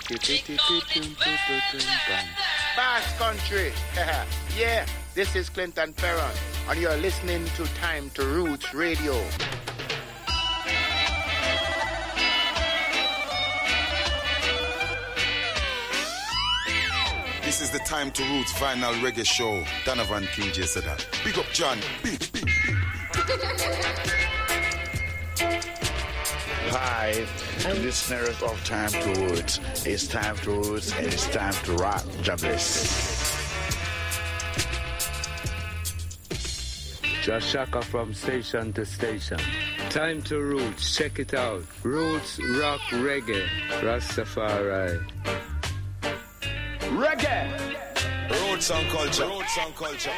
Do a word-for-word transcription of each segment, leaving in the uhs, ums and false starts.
Bass Country. Yeah, this is Clinton Ferron, and you're listening to Time to Roots Radio. This is the Time to Roots Vinyl Reggae Show. Donovan King J said that. Big up John. Big, big, big. Hi, listeners of Time to Roots. It's Time to Roots and it's time to rock. Jobless. Josh Shaka from station to station. Time to Roots. Check it out. Roots, rock, reggae, Rastafari. Reggae. Roots and culture. Roots and culture.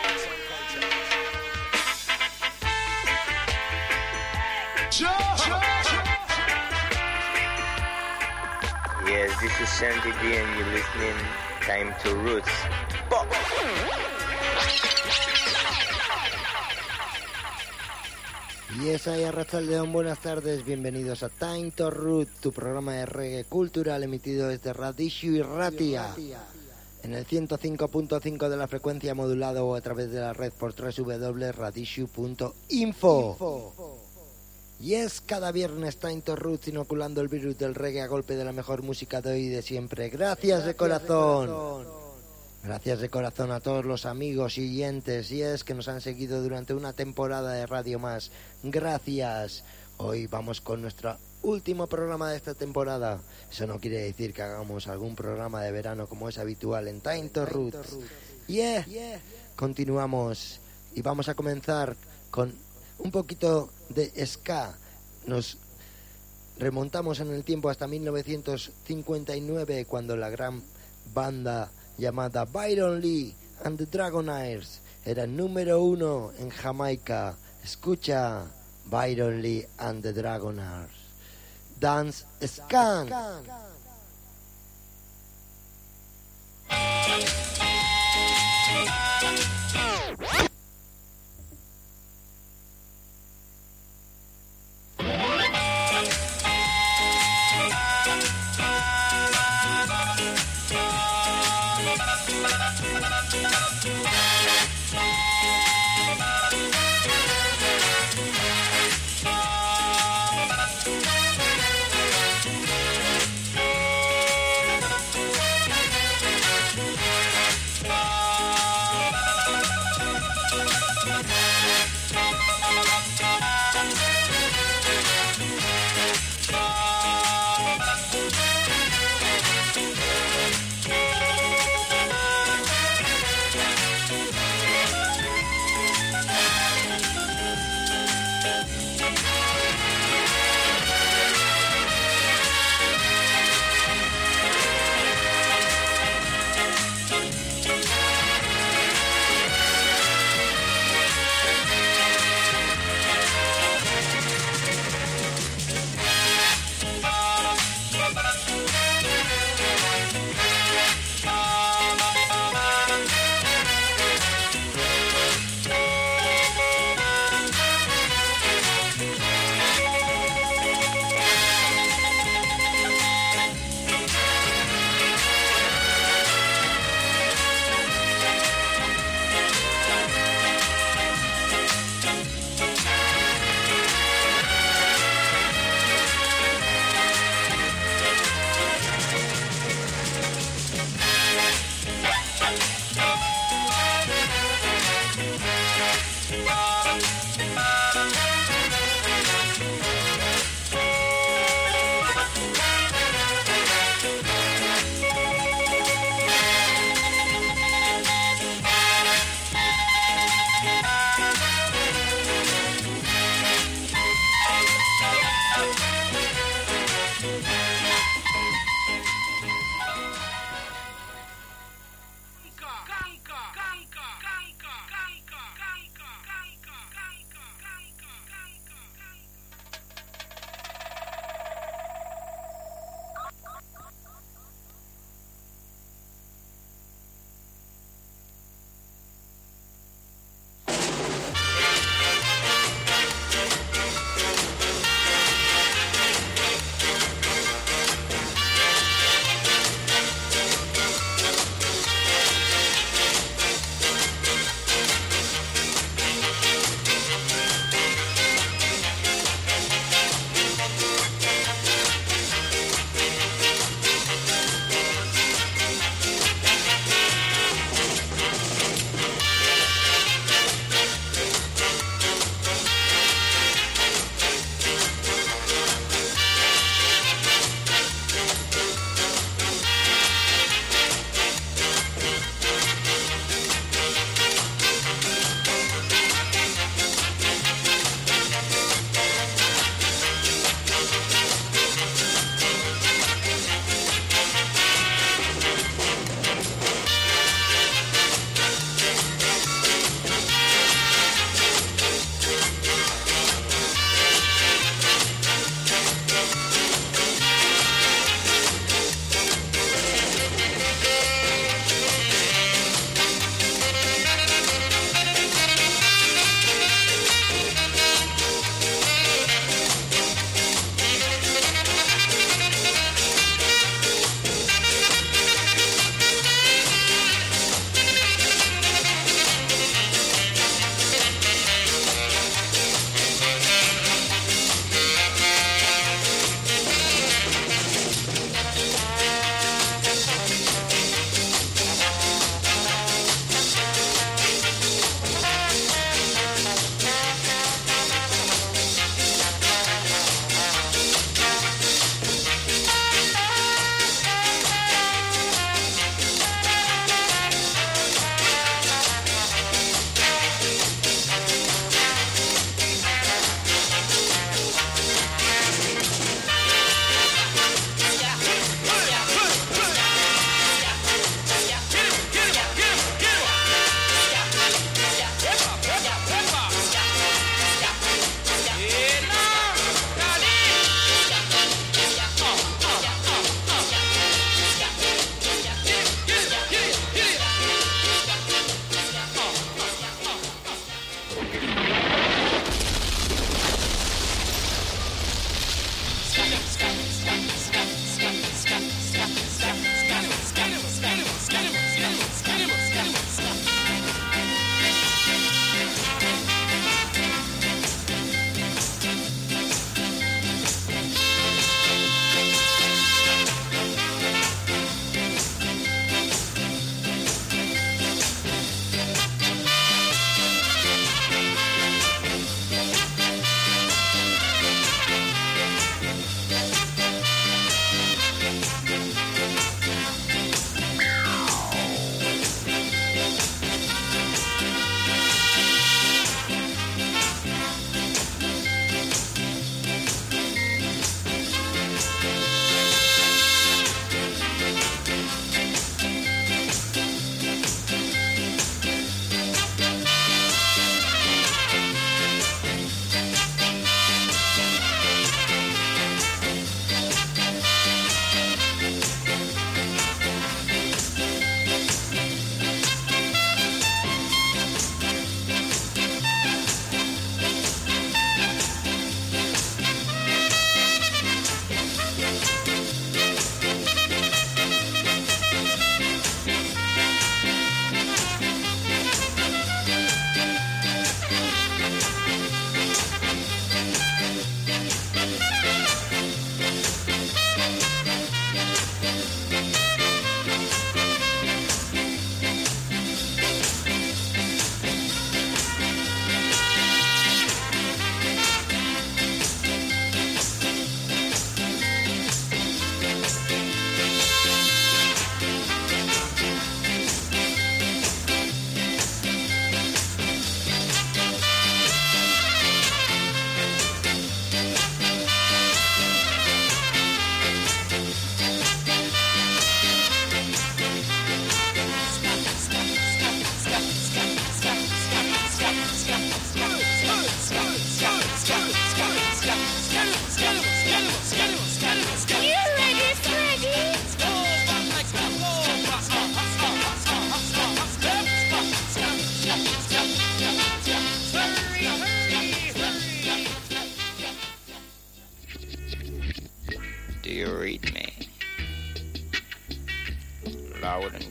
Yes, this is Shanti D and you're listening Time to Roots. Pop. Yes, hay Arrachaldeón, buenas tardes, bienvenidos a Time to Roots, tu programa de reggae cultural emitido desde Radishu y Ratia, en el ciento cinco punto cinco de la frecuencia modulada o a través de la red por doble u doble u doble u punto radishu punto info. Yes, cada viernes Time to Roots inoculando el virus del reggae a golpe de la mejor música de hoy y de siempre. Gracias de corazón. Gracias de corazón a todos los amigos y oyentes y es que nos han seguido durante una temporada de Radio Más. Gracias. Hoy vamos con nuestro último programa de esta temporada. Eso no quiere decir que hagamos algún programa de verano como es habitual en Time to Roots. Yeah. Continuamos y vamos a comenzar con un poquito de ska. Nos remontamos en el tiempo hasta mil novecientos cincuenta y nueve cuando la gran banda llamada Byron Lee and the Dragonaires era número uno en Jamaica. Escucha Byron Lee and the Dragonaires. Dance Skank.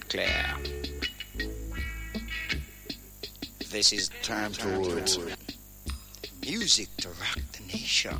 clear. This is Time to Roots. music to rock the nation.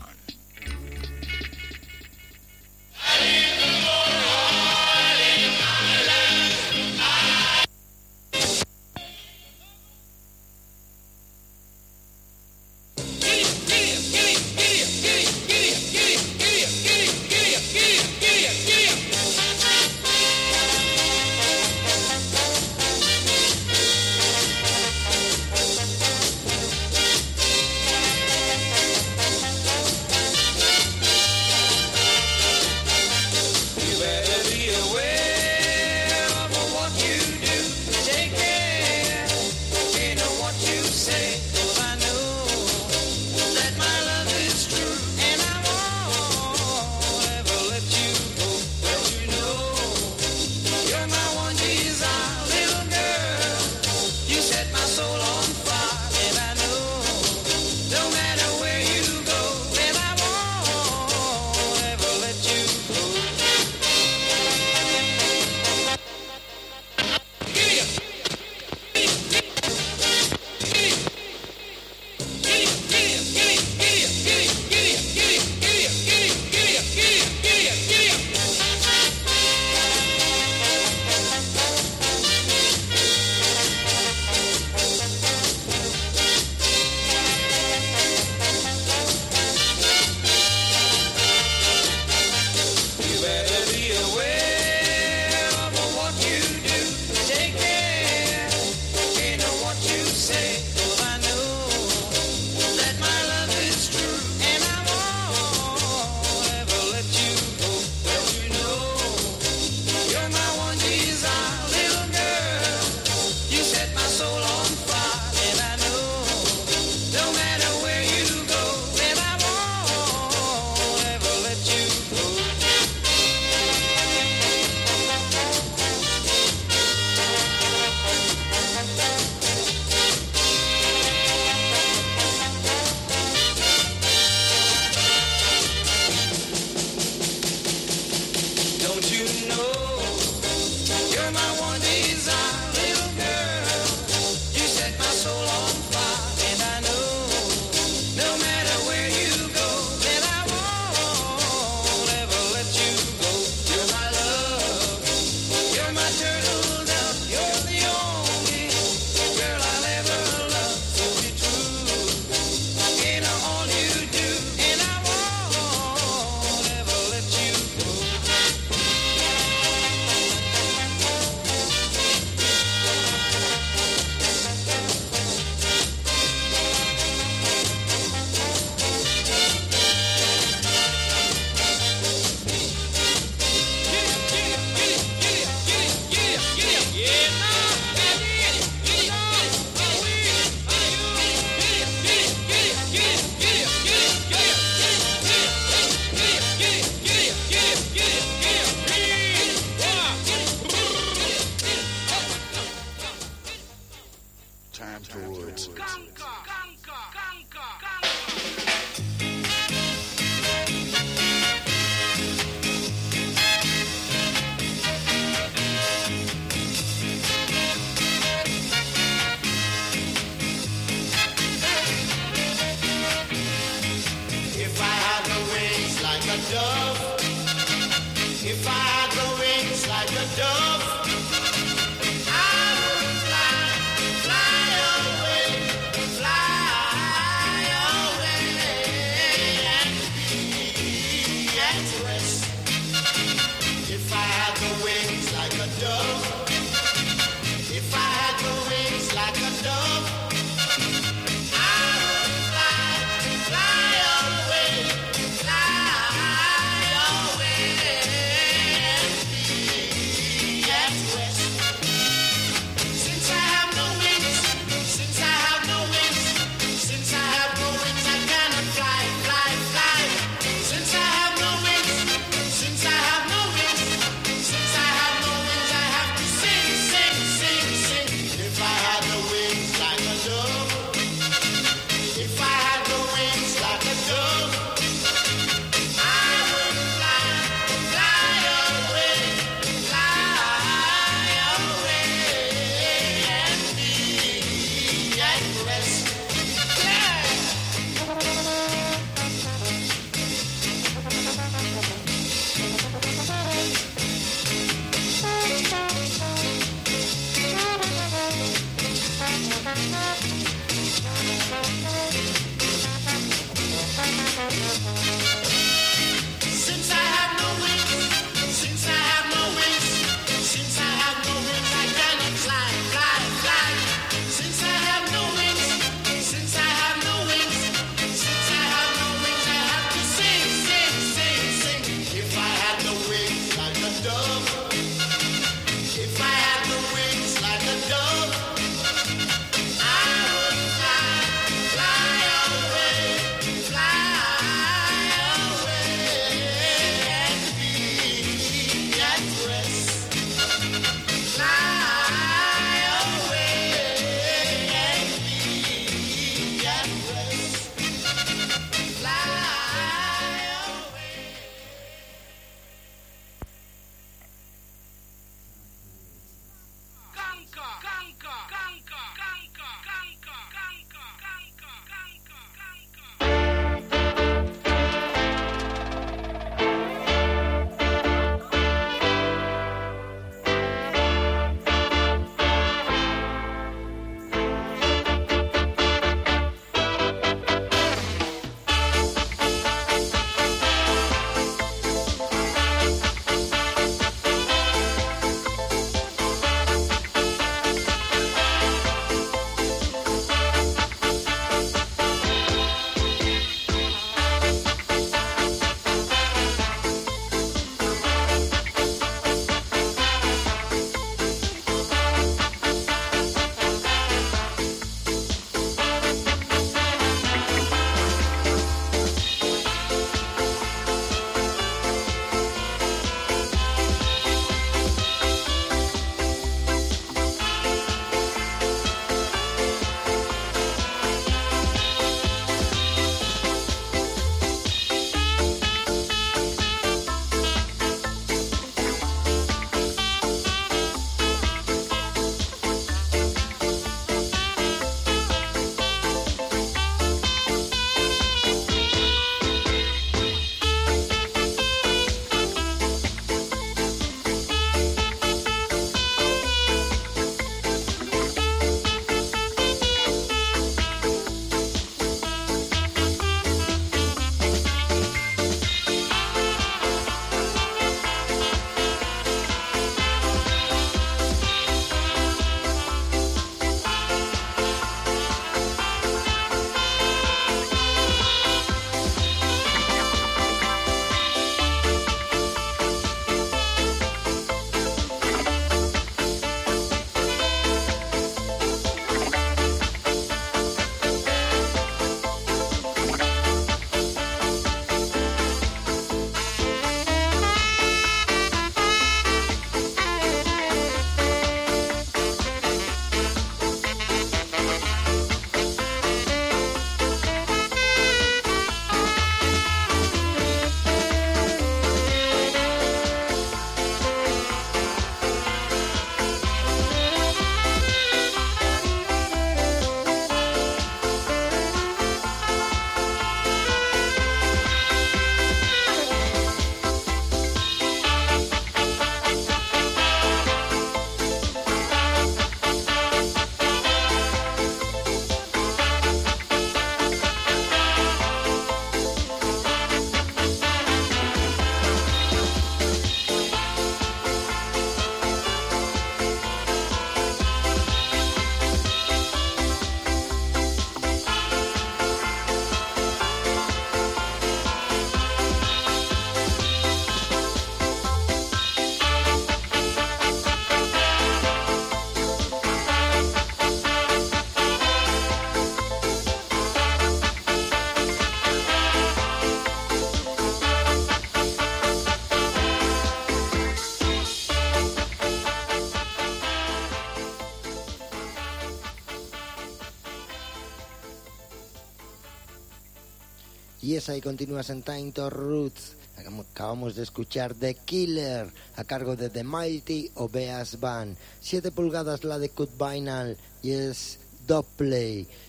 Y esa y continúas en Time to Roots. Acabamos de escuchar The Killer a cargo de The Mighty Obeas Band. siete pulgadas la de Cut Vinyl y es Dubplay.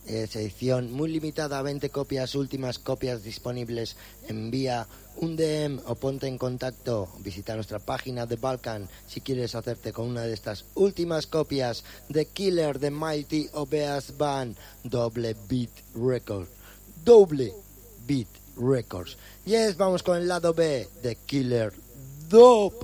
Es edición muy limitada, veinte copias, últimas copias disponibles. Envía un D M o ponte en contacto. Visita nuestra página de Balkan si quieres hacerte con una de estas últimas copias de Killer, de Mighty Obeas Band, Double Beat Records. Double Beat Records. Yes, vamos con el lado B de Killer Dope.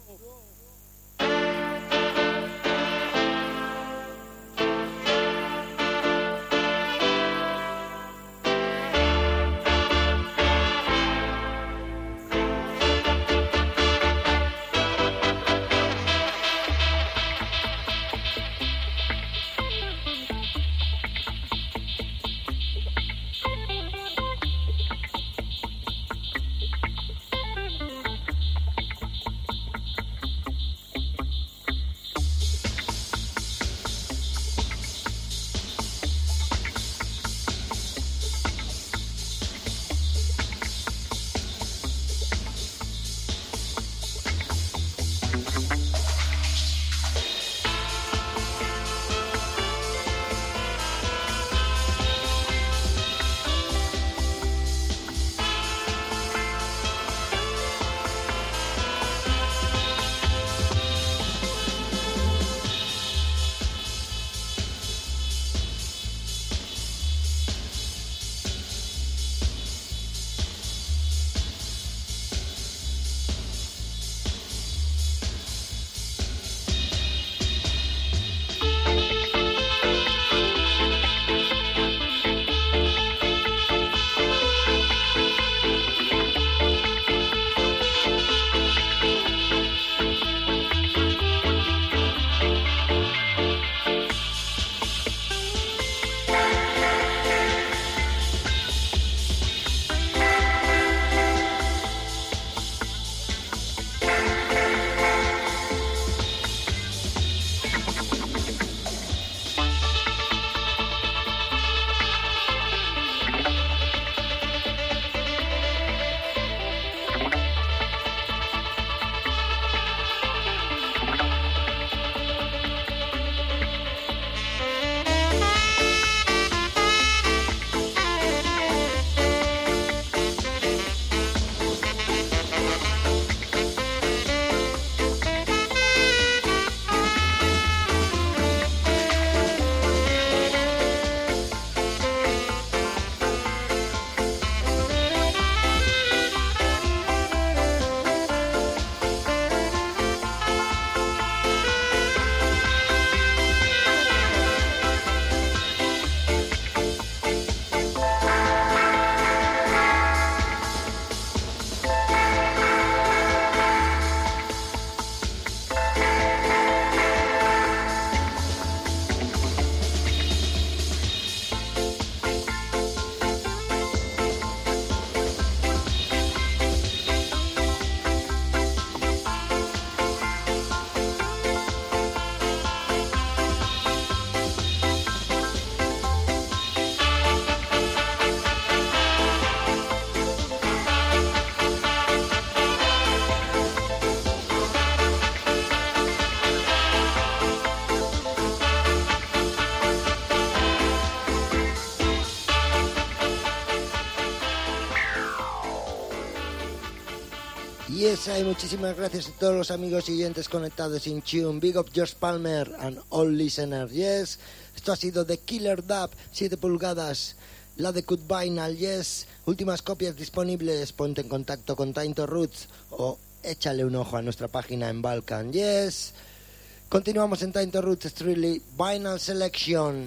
Yes, hay muchísimas gracias a todos los amigos y oyentes conectados in tune. Big up George Palmer and all listeners. Yes, esto ha sido The Killer Dub, siete pulgadas. La de Cut Vinyl, yes. Últimas copias disponibles. Ponte en contacto con Time to Roots o échale un ojo a nuestra página en Balkan. Yes. Continuamos en Time to Roots, Strictly Vinyl Selection.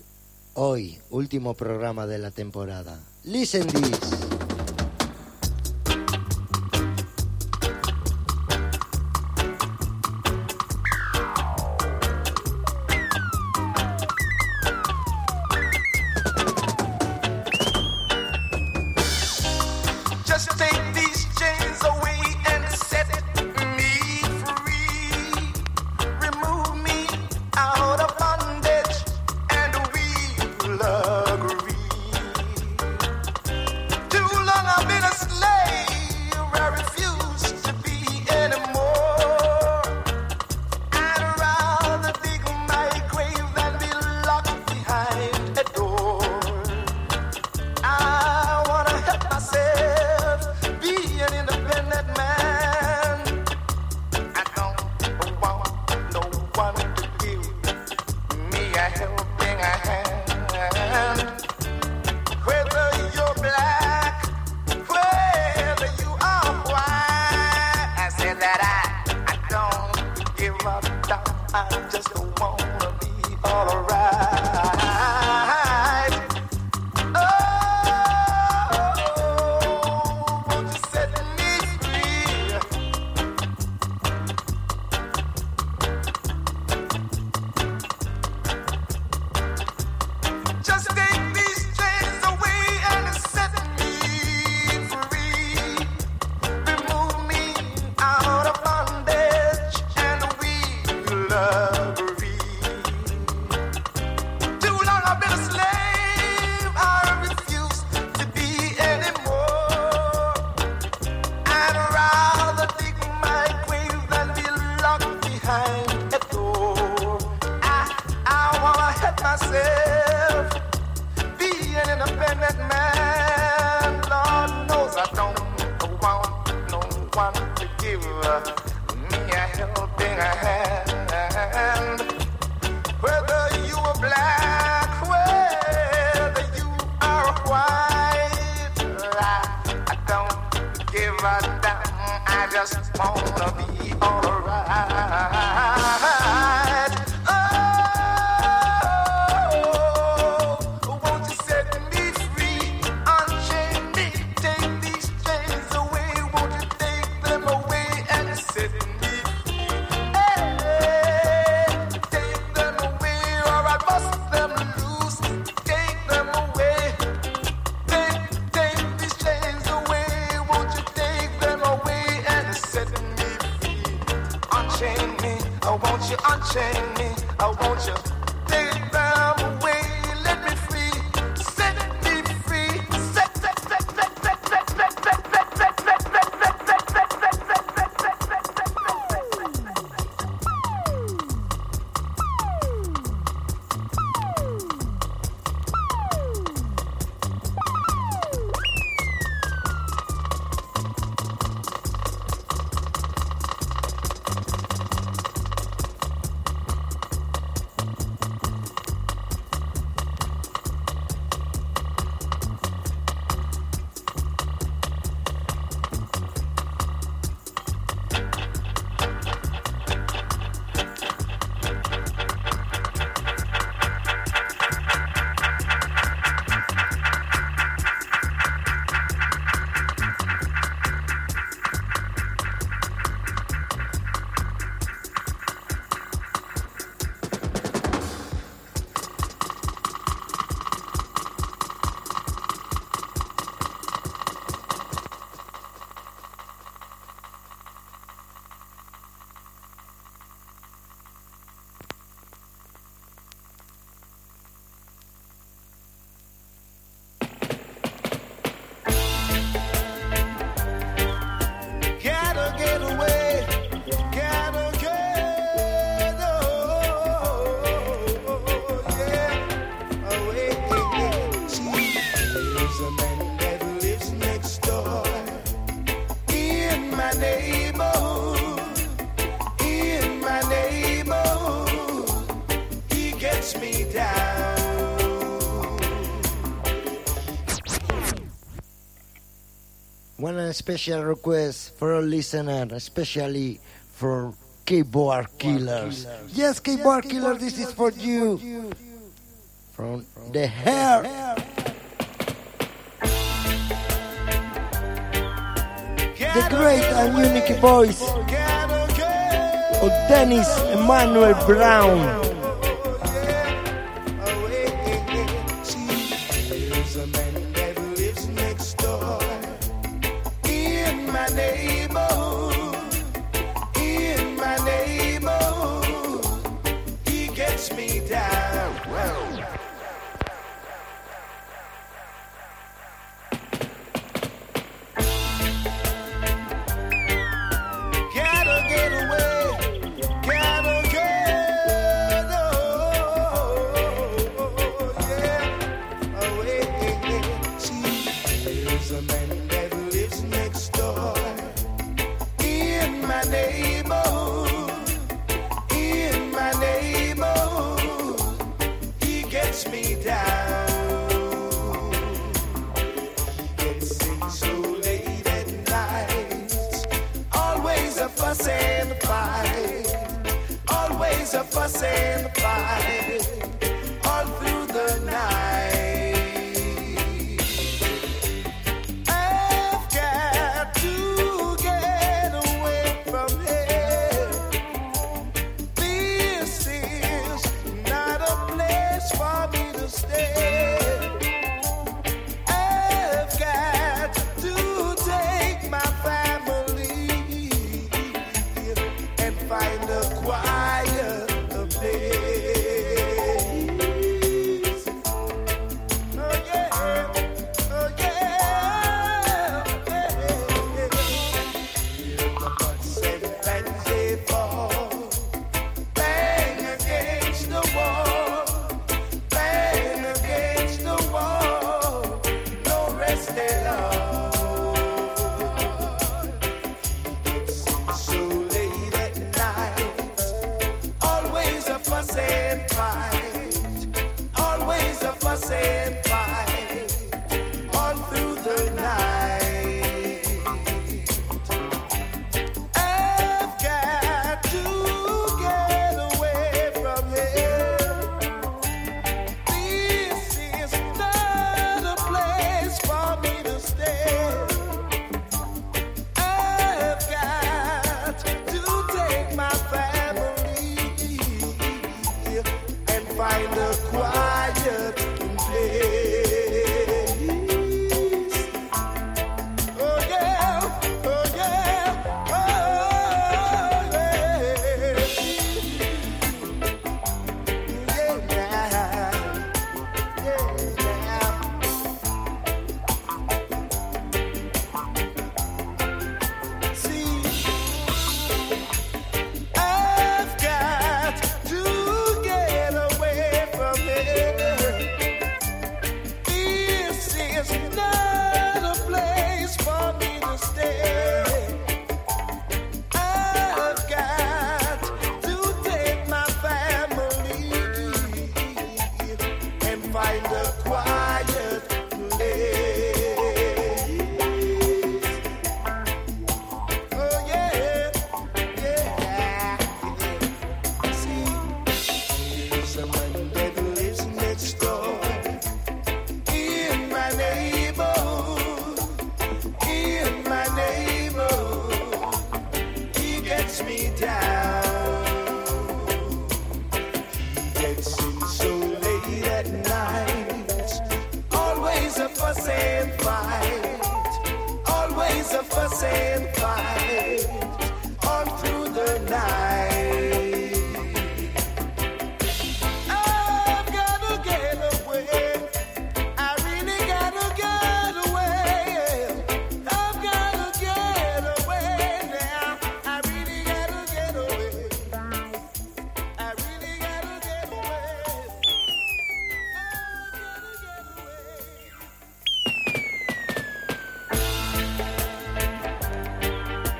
Hoy, último programa de la temporada. Listen this. To One special request for a listener, especially for Keyboard Killers. Yes, Keyboard Killers, this is for you. From the hair. The great and unique voice of Dennis Emmanuel Brown. Gotta get away, gotta get fuss and fight all through the night. I've got to get away from here. This is not a place for me to stay. I've got to take my family and find a quiet place. Oh yeah, oh yeah, yeah. Say fancy fall, bang against the wall, bang against the wall, no rest at all. So late at night, always a fuss and fight, always a fuss and fight, all through the night. I've got to get away from here. This is not a place for me to stay. I've got to take my family and find a quiet place. Oh yeah, oh yeah, oh yeah, yeah, yeah. See, I've got to get away from here. This is not a place for me to stay. I've got to take my family and find a quiet place. Oh yeah, yeah. See, there's a man that lives next door in my neighborhood, in my neighborhood. He gets me down. He gets in so late at night. Always a fuss and fight, always a fuss and fight, all through the night. I've gotta get away. I really gotta get away. I've gotta get away now. I really gotta get away. I really gotta get away. I've gotta get away.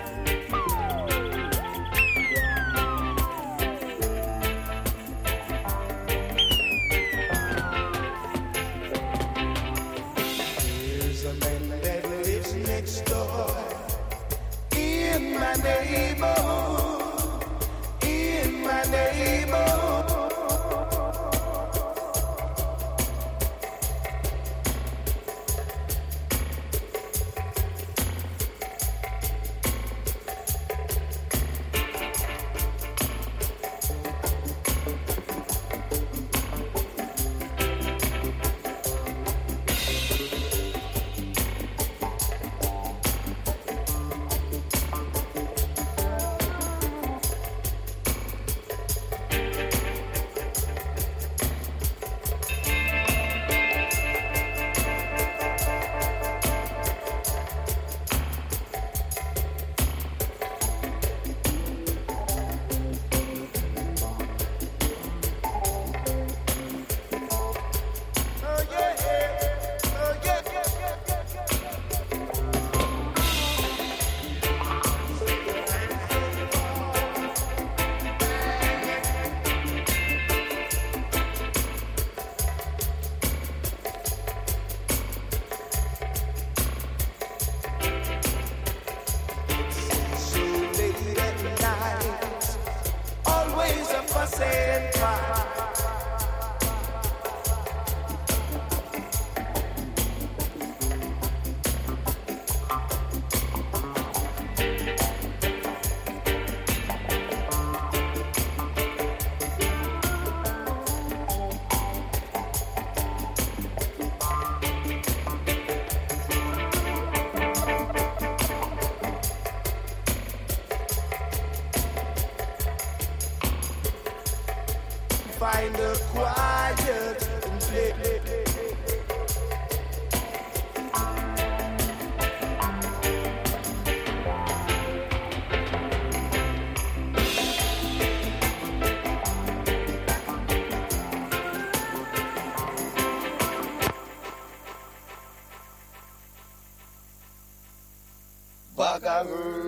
of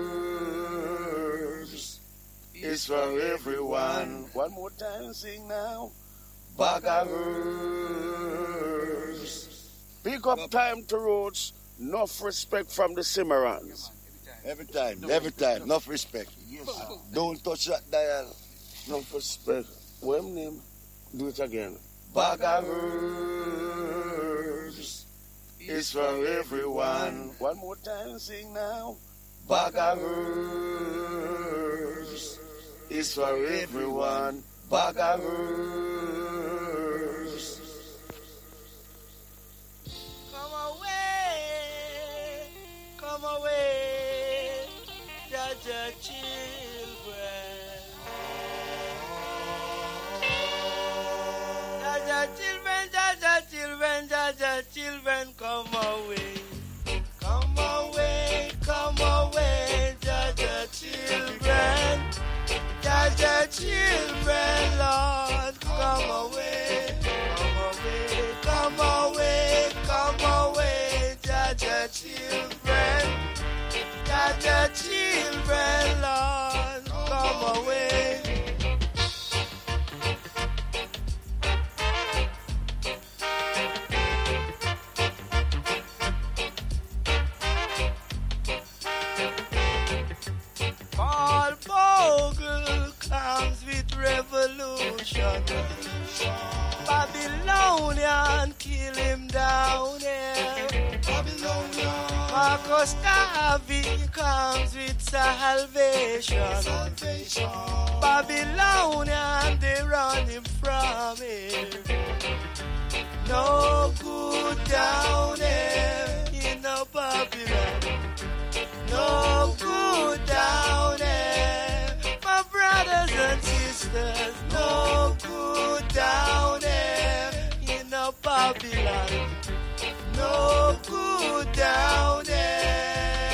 herbs is for everyone. One more time, sing now. Bag of herbs. Pick up time to roots. Enough respect from the Cimarrons. Every time, every time, enough respect. Yes. Don't touch that dial. Enough respect. When name? Do it again. Bag of herbs is for everyone. One more time, sing now. Bag of herbs is for everyone. Bag of herbs. Come away, come away, Jaja children. Jaja children, Jaja children, Jaja children, come away. Come away, come away, Jaja children. Jaja children, Lord, come away. Come away, come away, come away, Jaja children. Jaja children, Lord, come away. Paul Bogle comes with revolution. Babylonian kill him down here. Babylonian. Marcus Garvey comes with salvation. Salvation. Babylonian, they run him from here. No good down here in no Babylon. No good down there, my brothers and sisters. No good down there in a Babylon. No good down there.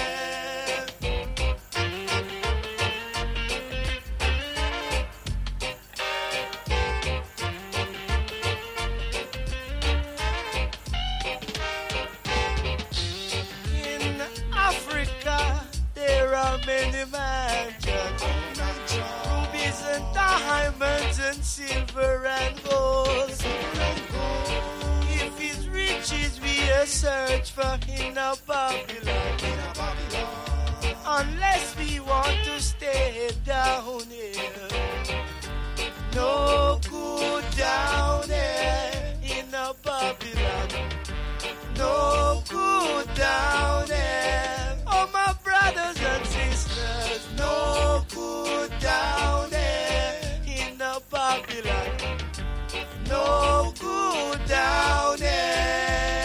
In Africa, there are many mansions, rubies and diamonds and silver and gold. If his riches we a search for in a Babylon, unless we want to stay down here. No good down here in a Babylon. No good down there. Oh, my brothers and sisters, no good down there in the Babylon. No good down there.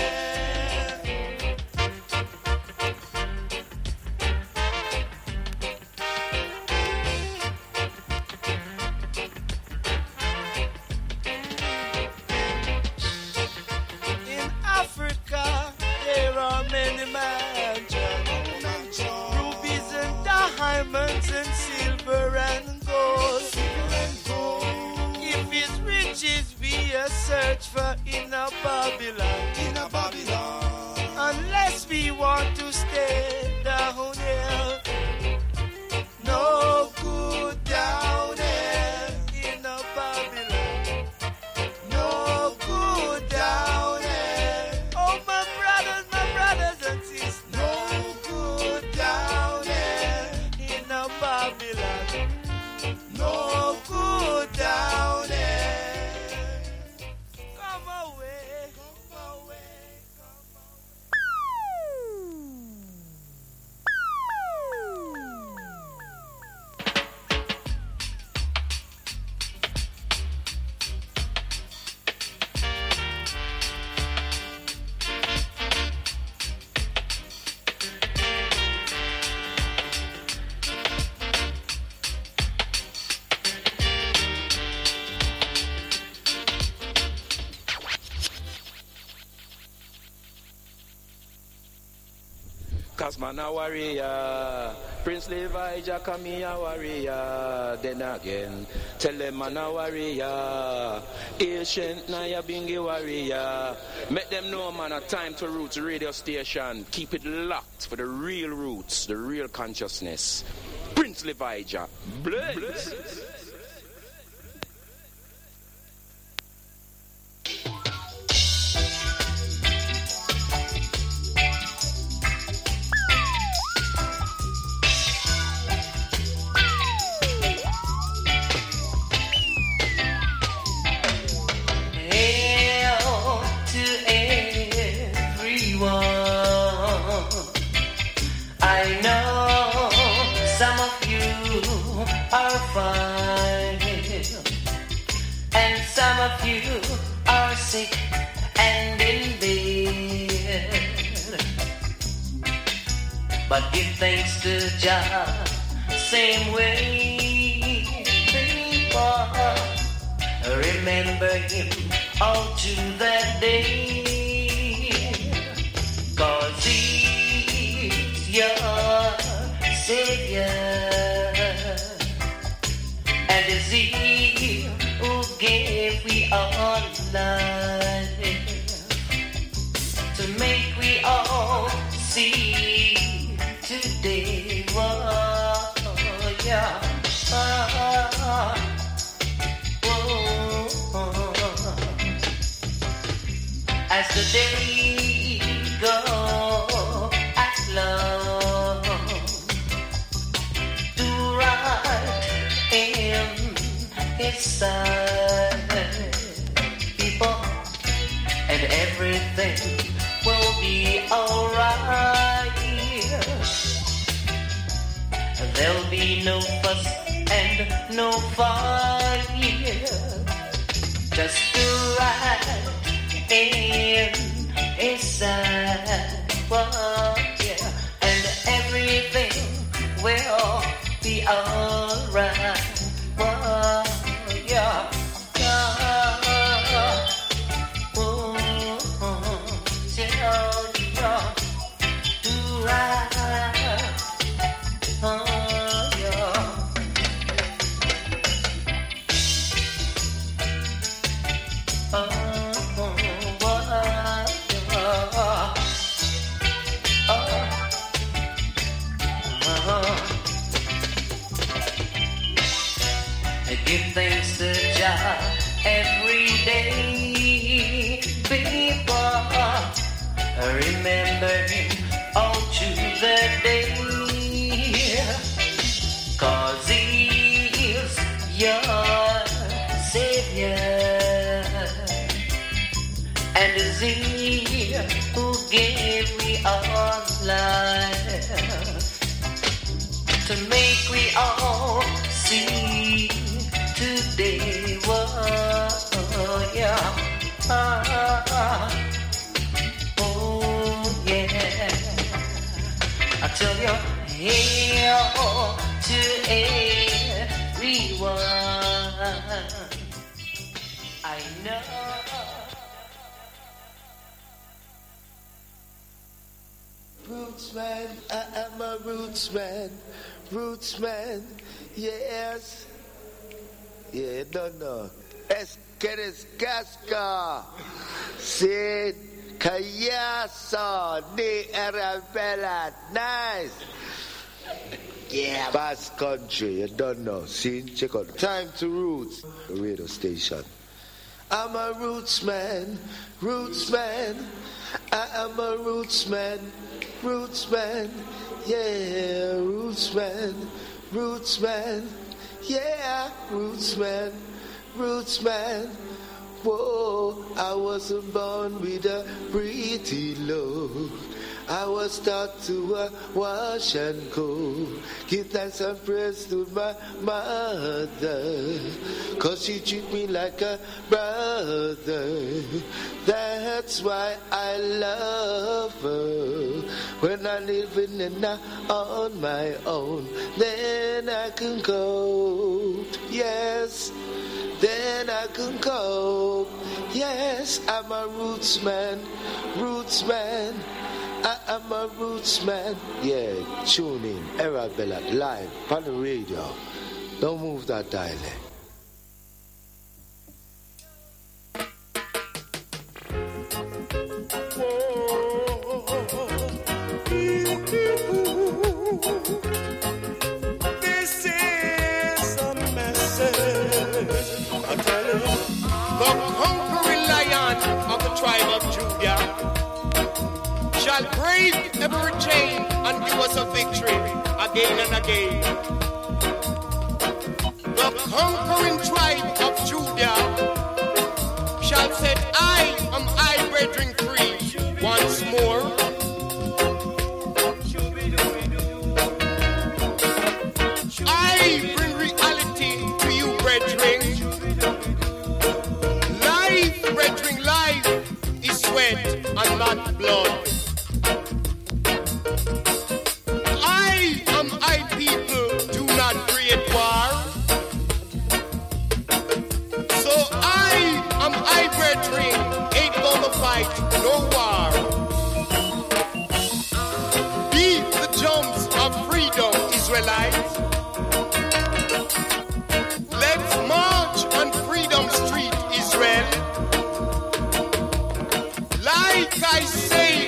In Africa, there are many mansions, rubies and diamonds and silver and gold. If his riches we a search for in a Babylon, in a Babylon, unless we want to stay down here. No good down here in a Babylon. No good down here. Oh, my brothers, my brothers and sisters. No good down here in a Babylon. No good down there. Come away, come away, come Cause man a warrior, Prince Levi come here a warrior. Then again, tell them man a warrior, Ancient Nyabingi warrior. Make them know, man, a Time to Roots radio station. Keep it locked for the real roots, the real consciousness. Prince Levija, Blaze. Are fine, and some of you are sick and in bed. But give thanks to Jah, same way, people. Remember Him all to that day, 'cause He's your Savior. And it's He who gave we all life to make we all see today. Whoa, yeah. Oh, whoa. As the day goes at long, do right in His sight, people, and everything will be alright. There'll be no fuss and no fight. Just do right in His sight, well, yeah, and everything will be alright. Whoa, yeah, yeah, whoa, yeah, yeah, do right, oh, yeah. Oh, oh, oh, oh, oh. Give thanks to Jah every day, people. Remember Him all through the day, 'cause He's your Savior, and it's He who gave we all life to make we all see today. Whoa, yeah. Ah, oh, yeah. I tell you, hail to everyone. I know. Roots man, I am a roots man, roots man, yes. Yeah, no, no. Es que eres casca. Sid Kayasa ni Arabella. Nice. Yeah. Basque country, you don't know. See, check out Time to Roots, the radio station. I'm a roots man, roots man. I am a roots man, roots man. Yeah, roots man, roots man. Yeah, roots man, roots man. Whoa, I wasn't born with a pretty load. I was taught to uh, wash and go. Give thanks and praise to my mother, 'cause she treat me like a brother. That's why I love her. When I living in a, on my own, then I can cope. Yes, then I can cope. Yes, I'm a roots man, roots man. I am a roots man. Yeah, tune in. Arabella live on the radio. Don't move that dialect. every chain and give us a victory again and again. The conquering tribe of Judah shall set I am I, brethren, free once more. I bring reality to you, brethren. Life, brethren, life is sweat and not blood. I am I, people, do not create war. So I am I, brethren, ain't gonna fight no war. Beat the drums of freedom, Israelites. Let's march on Freedom Street, Israel. Like I say,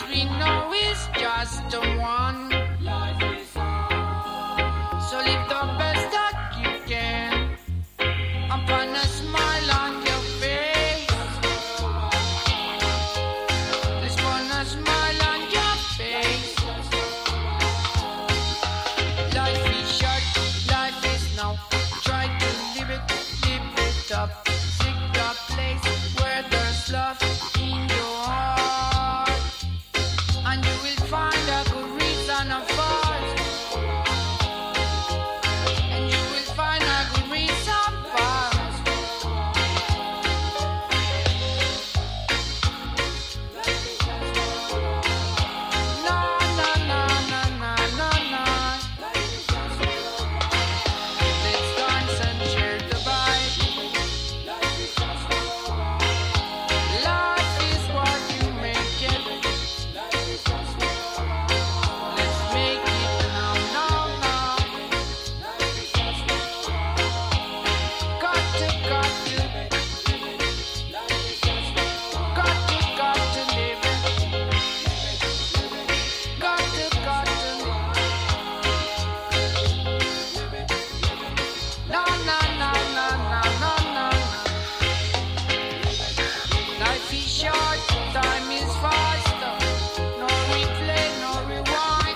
as we know is just a one. So live the best that you can upon a smile on your face. Let's put a smile on your face. Life is short, life is now. Try to live it, live it up. Seek the place where there's love in your heart, and you will find a good reason of us. And you will find a good reason for us. No, no, no, no, no, no, no. Let's dance and share the vibe. Life is what you make it. Let's make it now, now, now. Got to, got to, got to, got to live it. Got to, got to. No, no, no, no, no, no, no. Life is short, time is faster. No replay, no rewind.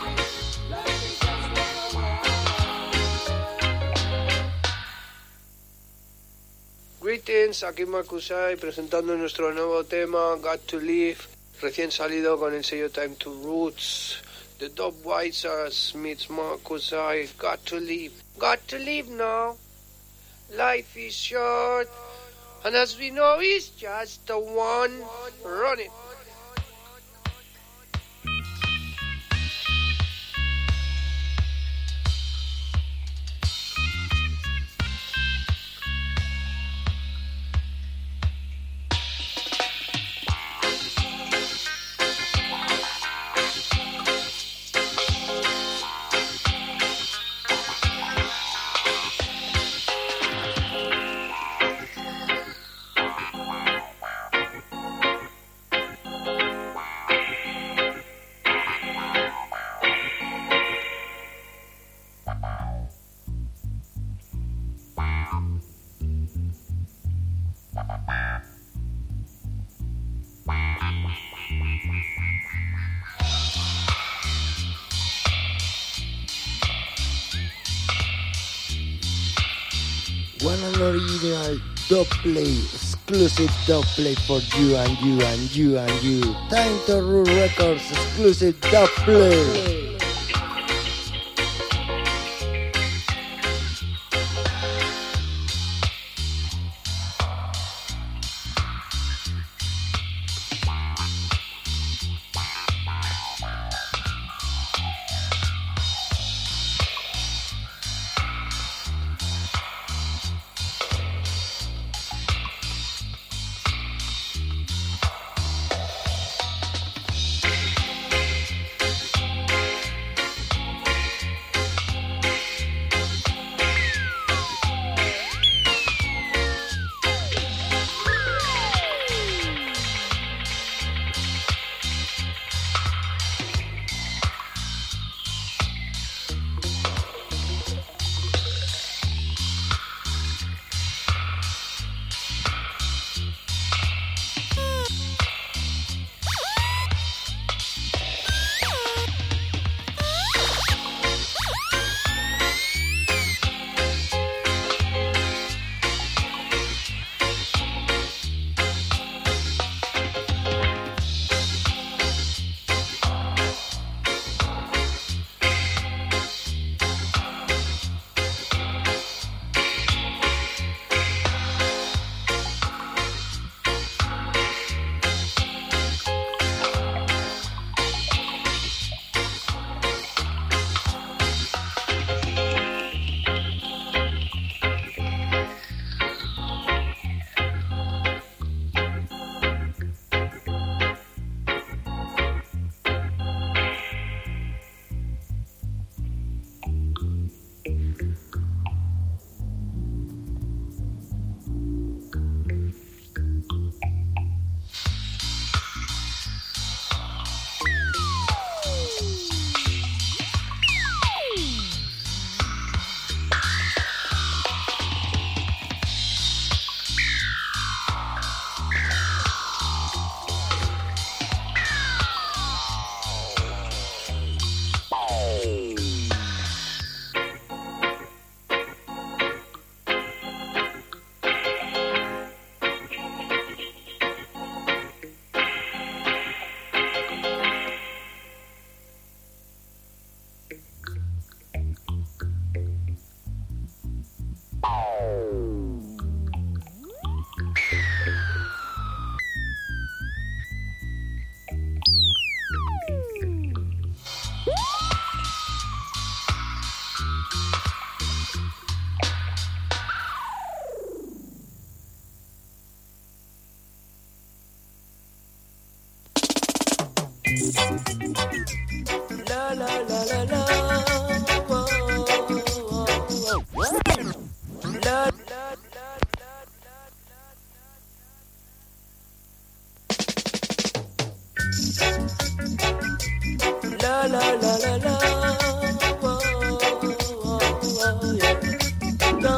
Greetings, aquí Marcusai presentando nuestro nuevo tema Got to Live, recién salido con el sello Time to Roots. The Dub Whites are Smith's Marcusai. Got to live, got to live now. Life is short, and as we know, it's just the one. Run it. One and original dub play, exclusive dub play for you and you and you and you. Time to Root Records, exclusive dub play. La la la la la. Whoa, whoa, whoa. La la la la la la la. Whoa, whoa, whoa, yeah. No.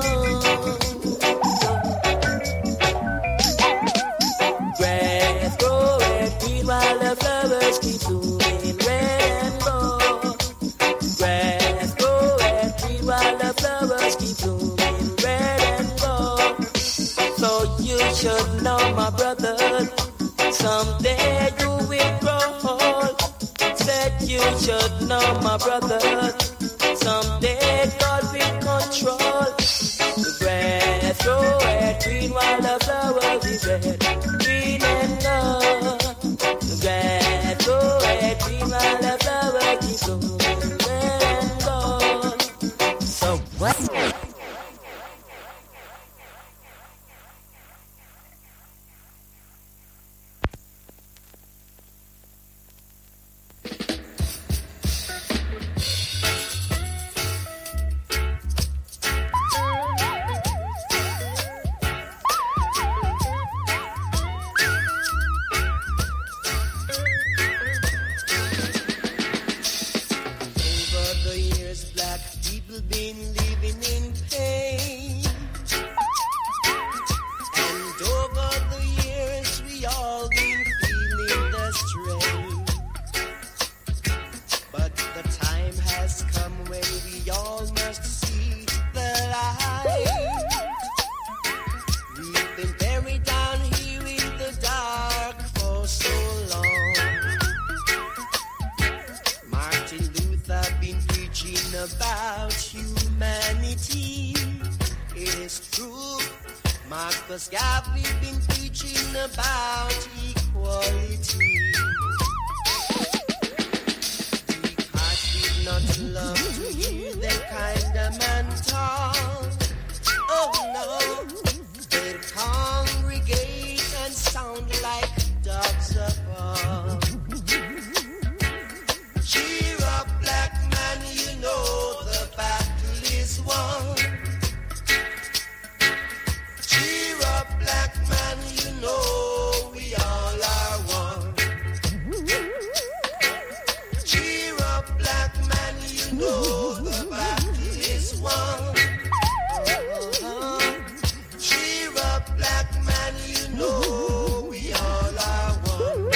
Grass growing green while the flowers keep blooming red and gold. Grass growing green while the flowers keep blooming red and gold. So you should know, my brother, someday you will grow old. Said you should know, my brother, someday God will control. The grass growing green while the flowers is red, green and gold. The grass growing green while the flowers keep blooming red and gold. So what? About humanity, it is true. Marcus Garvey been preaching about equality. Because we'd not love to hear that kind of man talk. Oh no, they'd congregate and sound like dogs above. Cheer up, black man, you know the battle is won. Cheer up, black man, you know we all are one. Cheer up, black man, you know the battle is won. Uh-huh. Cheer up, black man, you know we all are one.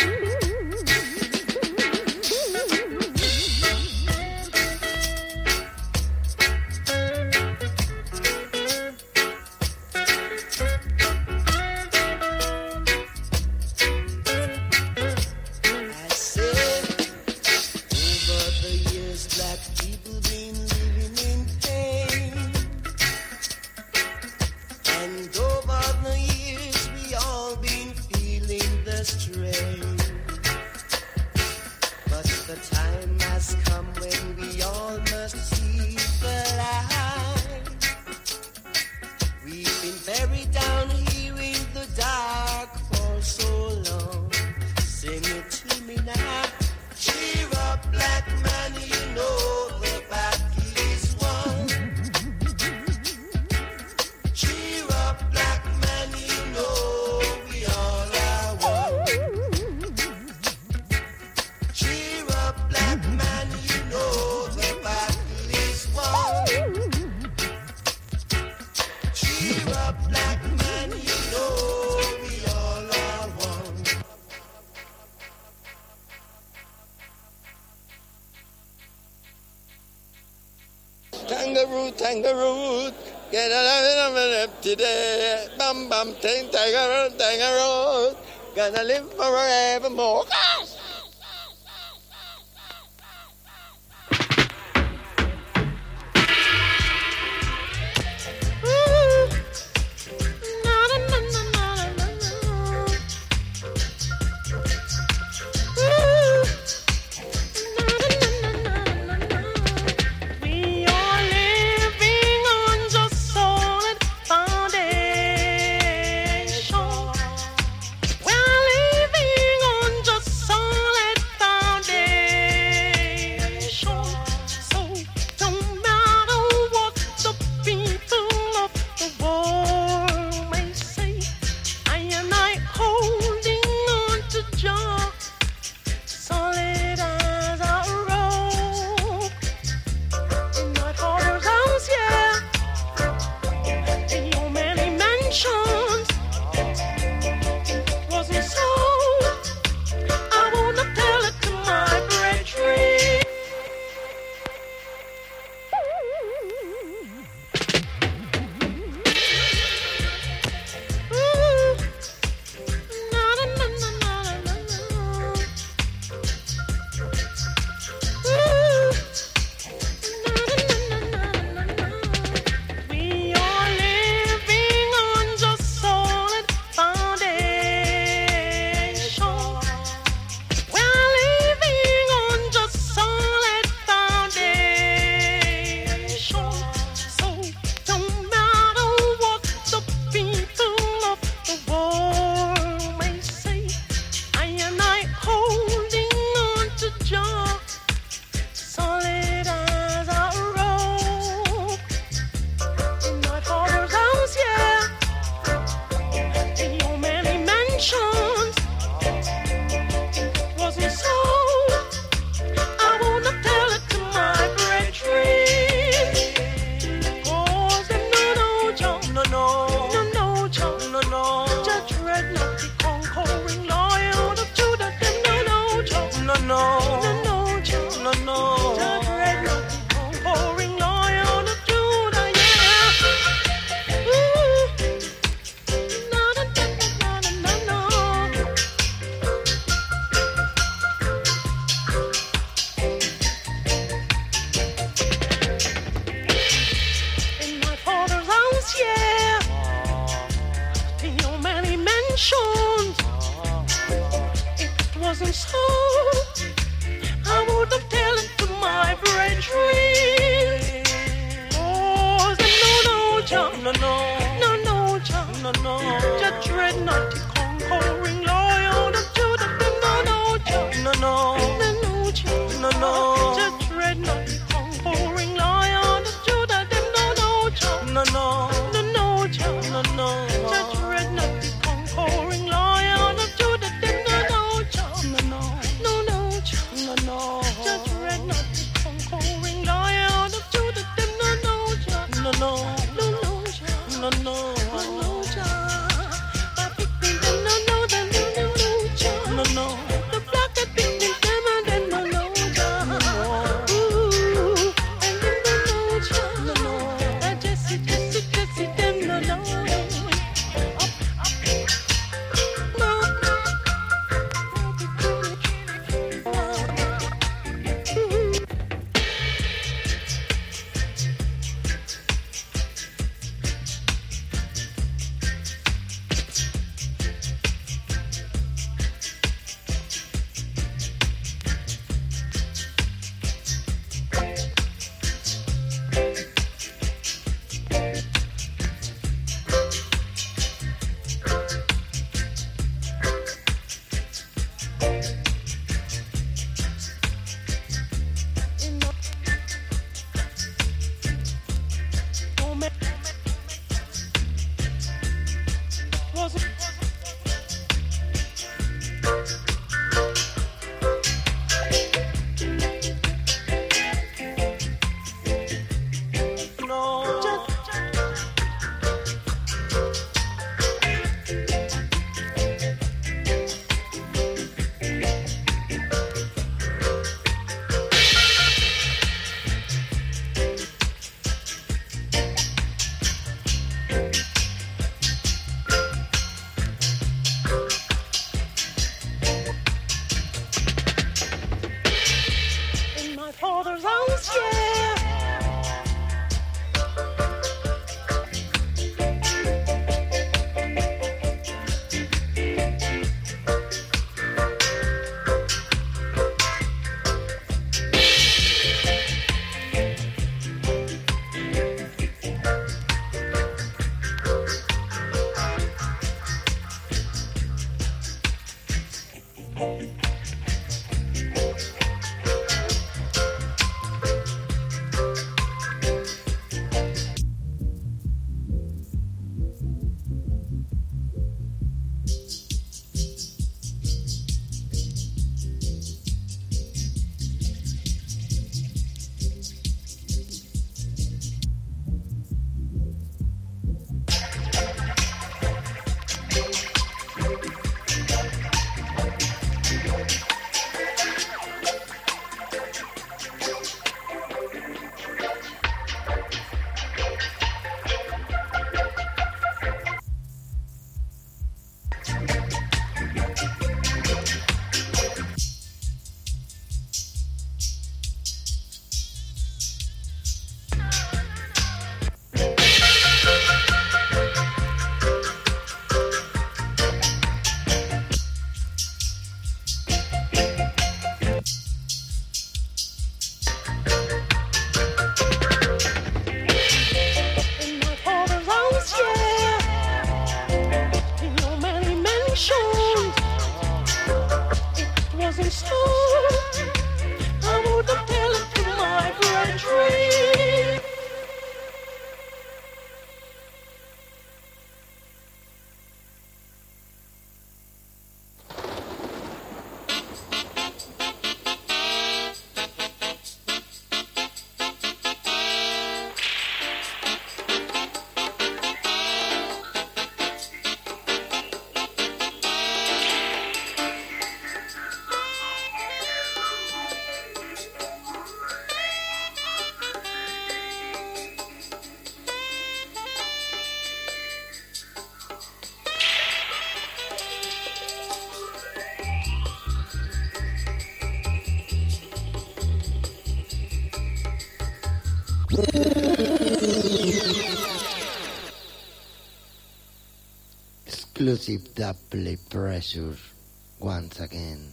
Kangaroo, kangaroo, get a little today. Bam bam, ting, kangaroo, kangaroo, gonna live forevermore. We're living on just mentioned. If it wasn't so, I would have tell it to my brethren. Oh, no, no, John, no, no, no, no, John, no, no. Just dread not the conquering lion of Judah. No, no, John, no, no, no, no, John, no, no. Just dread not the conquering lion of Judah. No, no, John, no, no, no, no, John, no, no. Just dread not the conquering lion of Judah. No, no, John, no, no, no, no, John, no, no. Just dread not the conquering lion of Judah. No, no, John, no, no, no, no, John, no, no. No, no, the black that been in them and then no, no, John. Ooh, and then no, no, John. No, no, I just see, just see, just see them, no, no. Up, up, no, exclusive double pressure once again.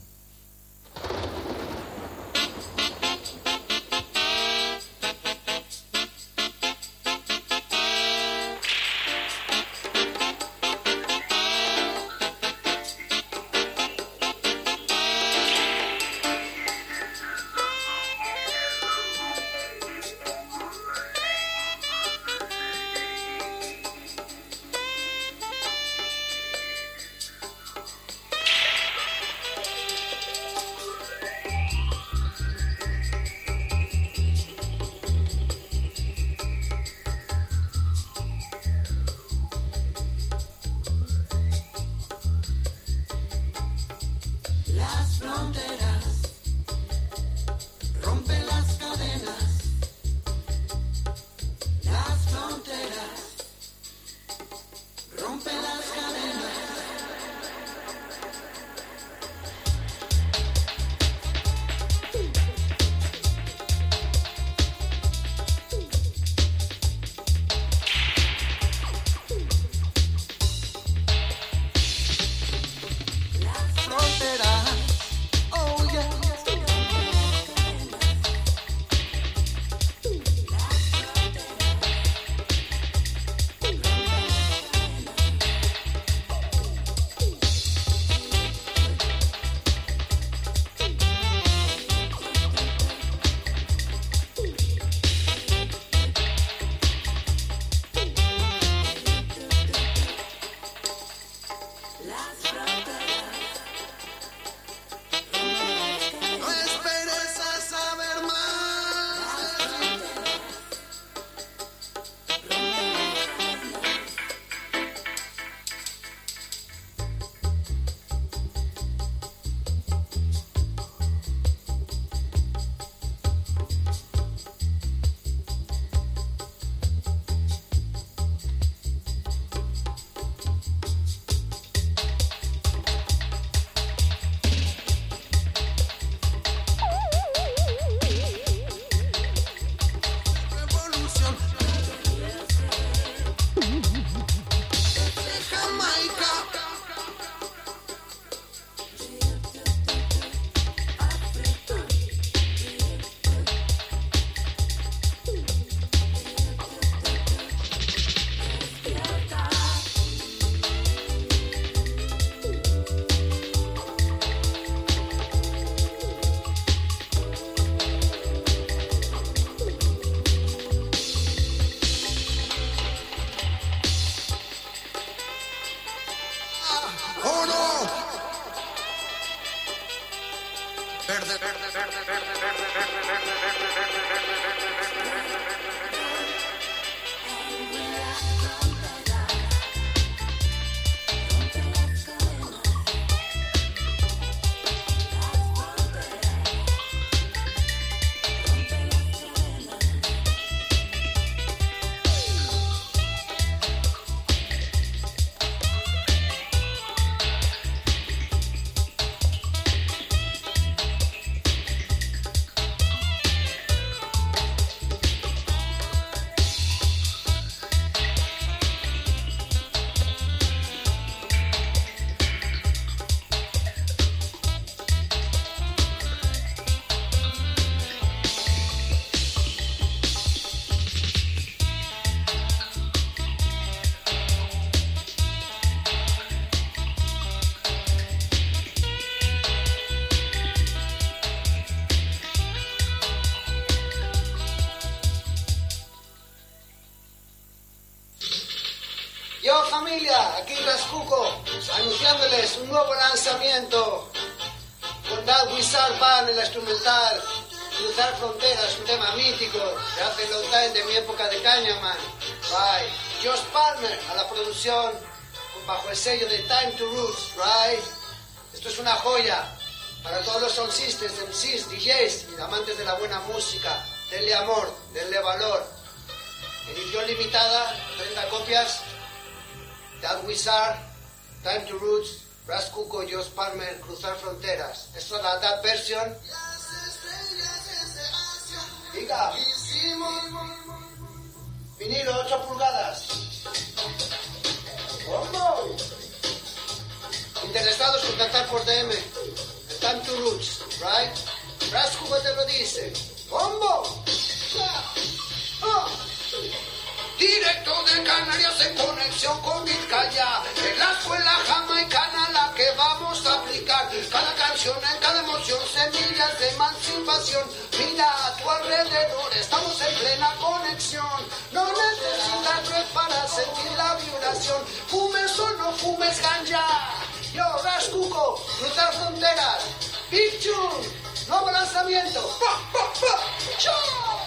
Yo familia, aquí Rascuco, anunciándoles un nuevo lanzamiento con That Wizard Band en la instrumental, Cruzar Fronteras, un tema mítico de hace long time, de mi época de Cañaman. Right. Josh Palmer a la producción bajo el sello de Time to Roots, right? Esto es una joya para todos los sound systems, M Cs, D Js y amantes de la buena música. Denle amor, denle valor. Edición limitada, treinta copias. That Wizard, Time to Roots, Ras Cuco, Josh Palmer, Cruzar Fronteras. Esto es la That Version. Diga. Vinilo ocho pulgadas. ¿Cómo? Interesados, contactar por D M. Time to Roots, right? Rascuco te lo dice. ¡Bombo! ¡Ah! Directo de Canarias en conexión con Vizcaya. En la escuela jamaicana la que vamos a aplicar. Cada canción en cada emoción, semillas de emancipación. Mira a tu alrededor, estamos en plena conexión. No necesitas red para sentir la vibración. Fumes o no fumes ganja. Yo, Rascuco, cruzar fronteras. Big Tune, nuevo lanzamiento. ¡Pa, pa, pa! ¡Chao!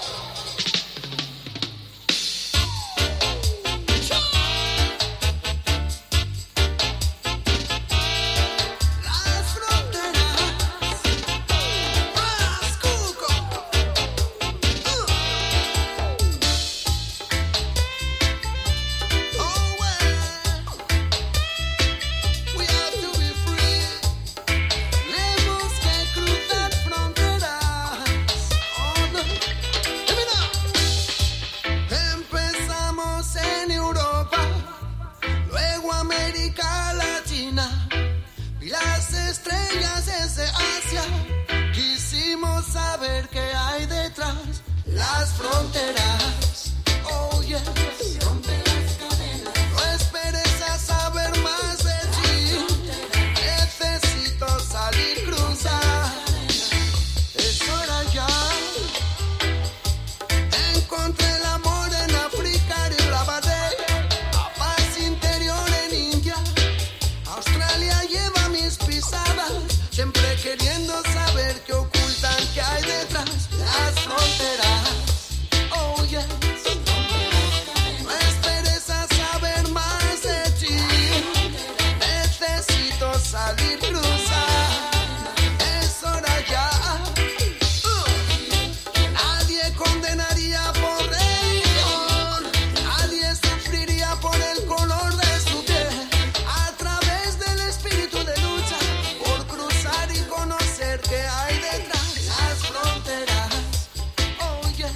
Las fronteras, oh yes, rompe las cadenas. No esperes a saber más de ti. Necesito salir, cruzar. Es hora ya. Encontré el amor en África y Rabadé. La paz interior en India. Australia lleva mis pisadas. Siempre queriendo saber qué ocultan, qué hay detrás. Las fronteras. No esperes a saber más de ti. Necesito salir, cruzar. Es hora ya. uh. Nadie condenaría por religión. Nadie sufriría por el color de su piel. A través del espíritu de lucha, por cruzar y conocer qué hay detrás. Las fronteras. Oh yes.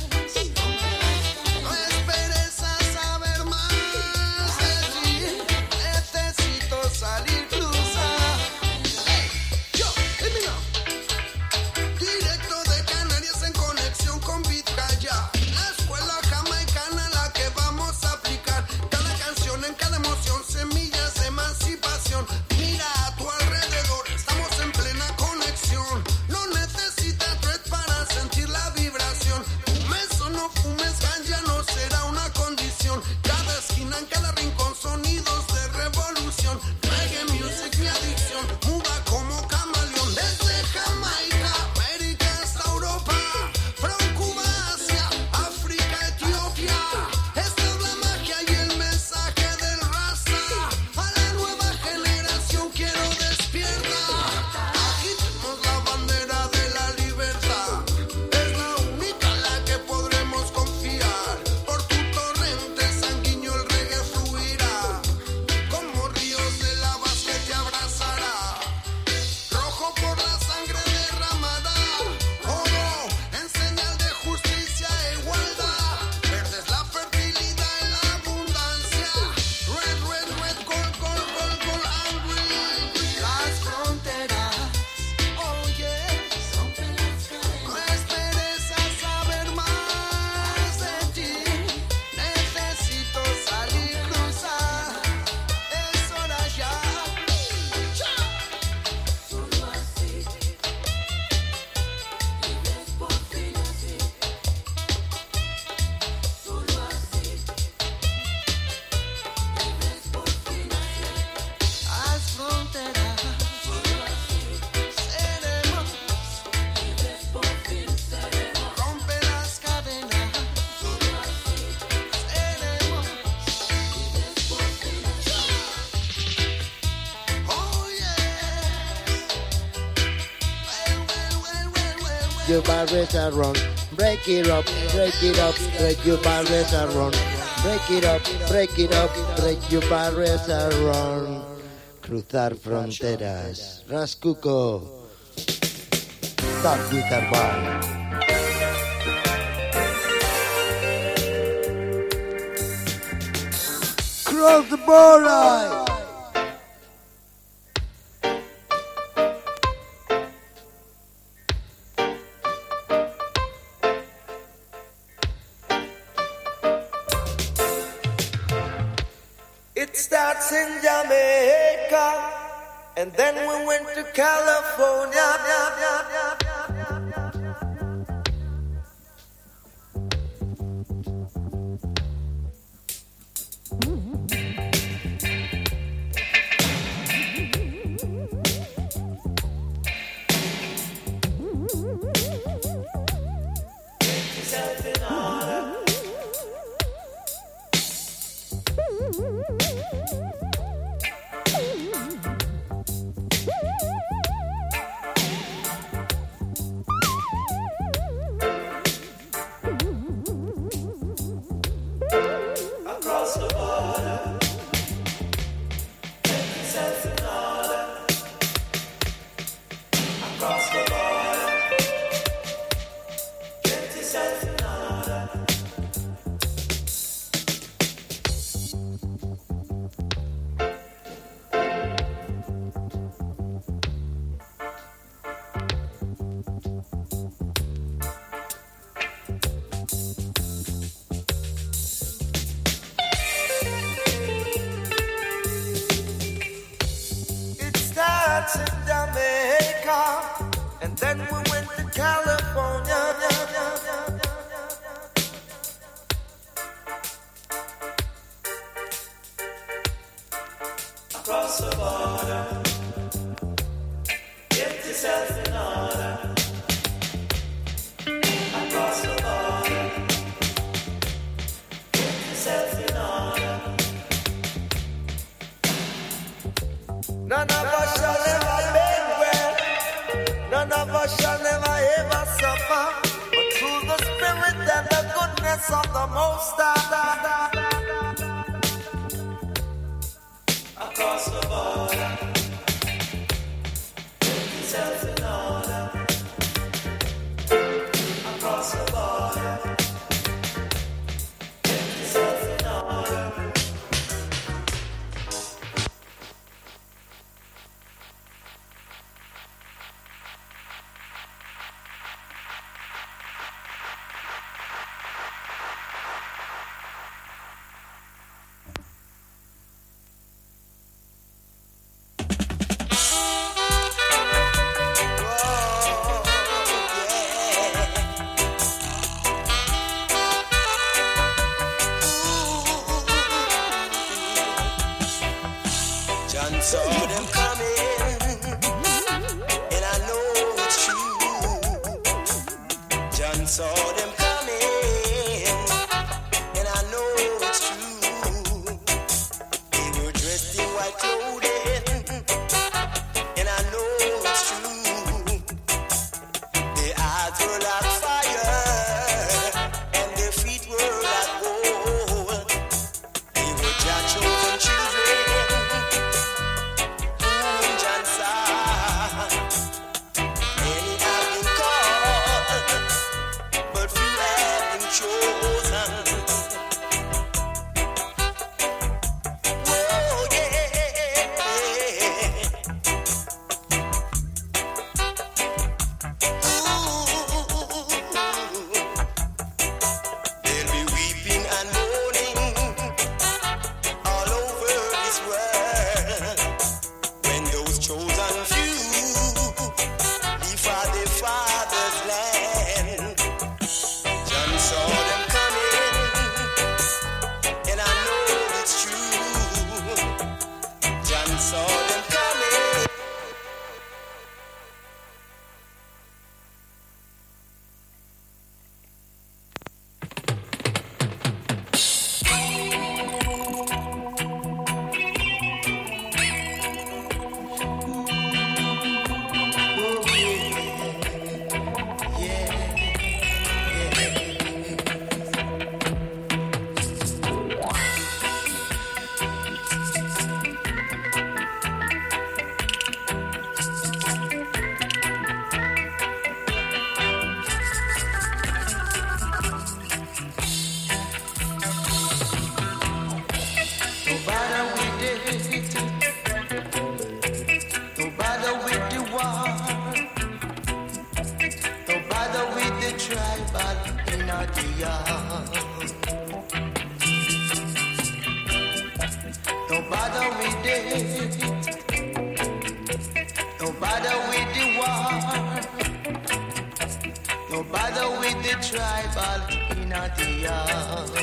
Salir, cruzar. Hey, yo, let me know. Directo de Canarias en conexión con Vizcaya. La escuela jamaicana la que vamos a aplicar. Cada canción en cada emoción, semillas de emancipación. Mira a tu alrededor, estamos en plena conexión. No necesitas red para sentir la vibración. Fumes o no fumes ganja, no será una condición. Cada esquina, en cada rincón, sonidos de revolución. Reggae music, mi adicción, muda como camaleón. Desde Jamaica, América hasta Europa, from Cuba, Asia, África, Etiopía. Esta es la magia y el mensaje del Rasta. A la nueva generación quiero despierta. Aquí tenemos la bandera de la libertad. Es la única en la que podremos confiar. Por tu torrente sanguíneo el reggae fluirá. Como ríos de lavas que te abrazará. Rojo por la sangre derramada. Oro en señal de justicia e igualdad. Verde es la fertilidad y la abundancia. Red, red, red, gold, gold, gold, gold, and green. Las fronteras, oh yes. No esperes a saber más de ti. Necesito salir, cruzar. Es hora ya. Solo así, vives por fin así. Solo así, vives por fin así. Las fronteras, solo así, seremos. Vives por fin seremos. Rompe las cadenas, solo así, seremos. Vives por fin así. Oh yes. Well, well, well, well, well, well. Your barriers are wrong. Break it up, break it up, break your barriers are wrong. Break it up, break it up, break your barriers are wrong. Cruzar fronteras. Rascuco. Start with our bar. Cross the border. starts in Jamaica, and then we went to California. bother with the war. No bother with the tribal in the yard.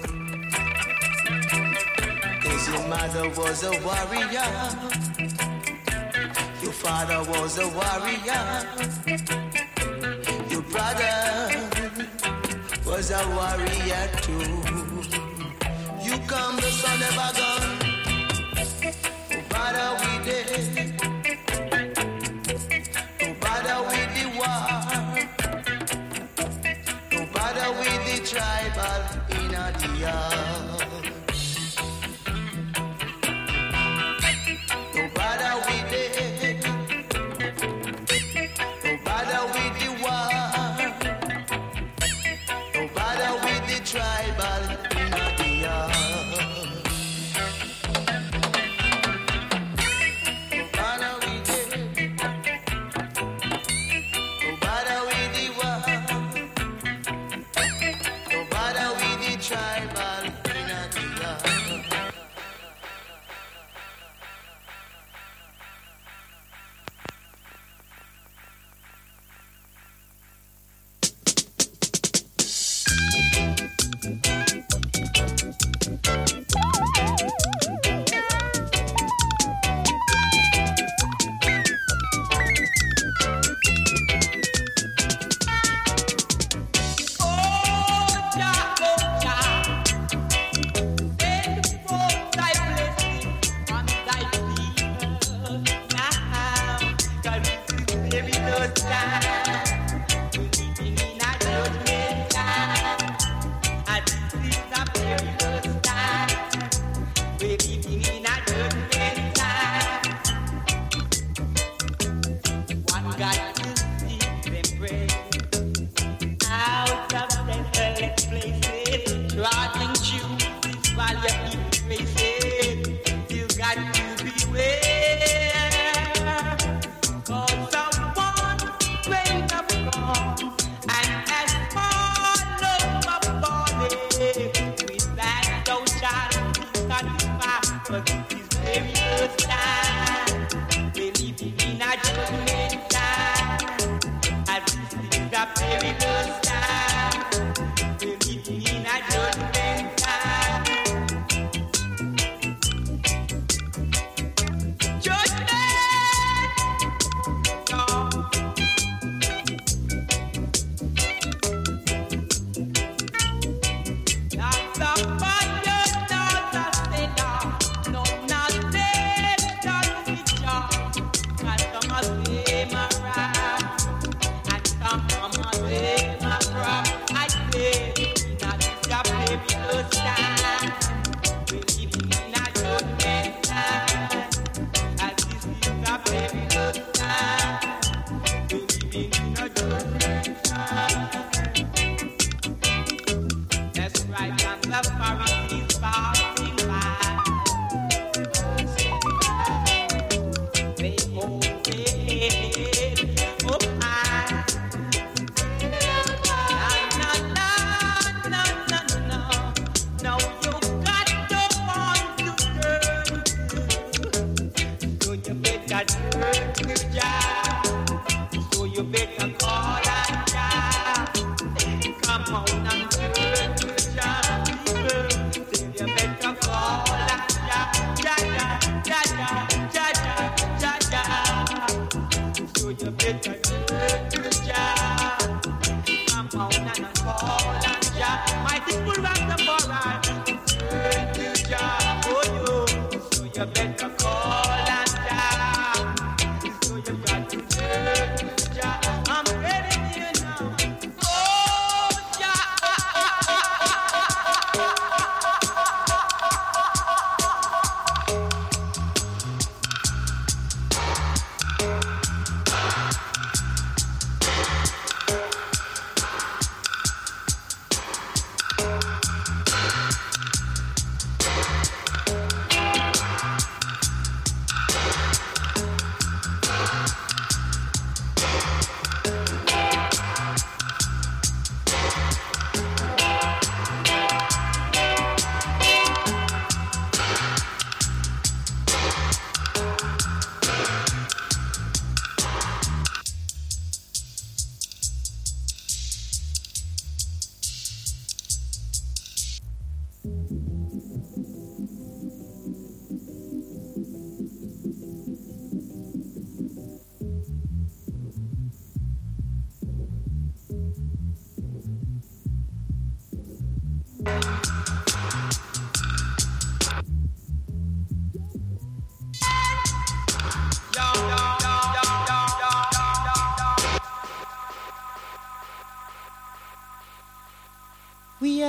Cause your mother was a warrior. Your father was a warrior. Your brother was a warrior too. You come the son of a gun. No bother with it. No bother with the war. No bother with the tribal in the yard. No bother with it. No bother with the war. No bother with the tribal in the yard. You better call and down. So you got to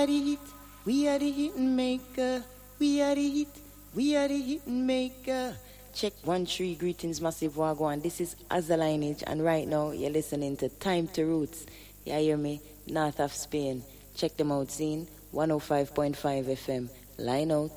are the hit, we are the hit maker. We are the hit, we are the hit maker. Check one three, greetings massive wagwan. This is Azza Lineage, and right now you're listening to Time to Roots. You hear me? North of Spain. Check them out, scene one oh five point five F M. Line out.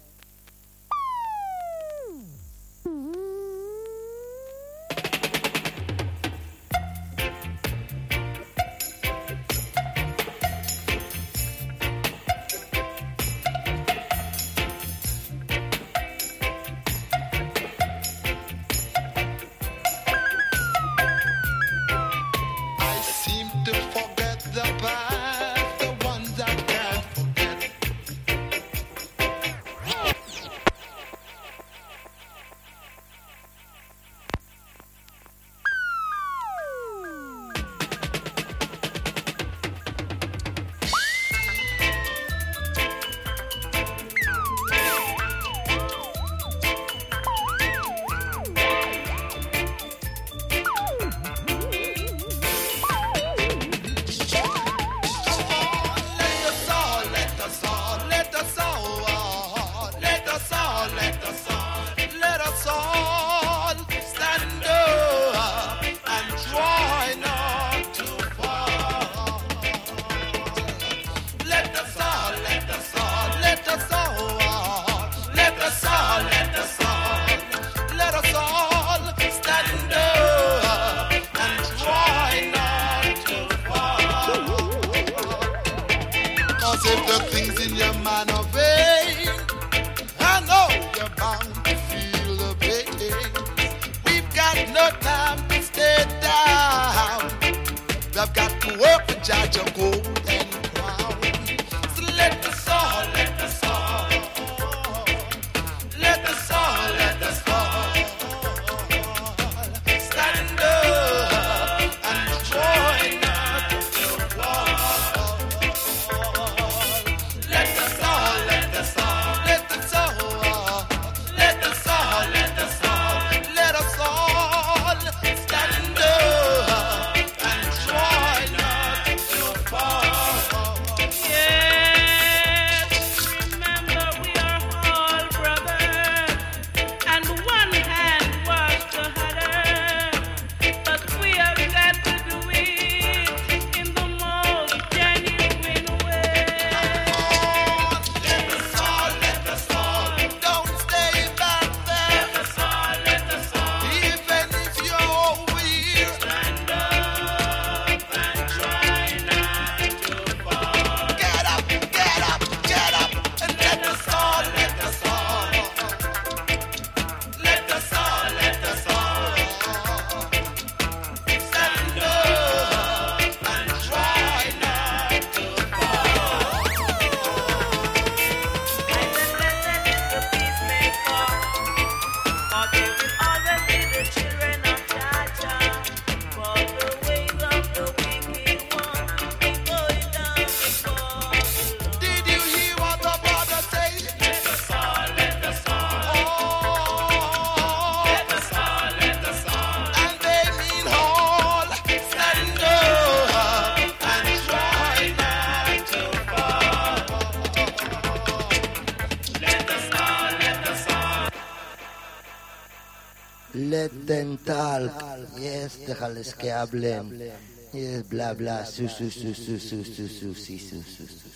Let them talk. Yes, déjales que hablen. Yes, bla bla, su su su su su su su su su su su.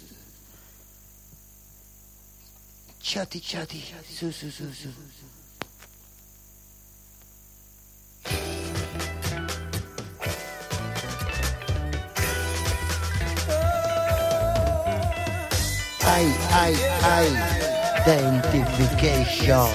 Chati chati, su su su su. Ay, ay, ay, identification.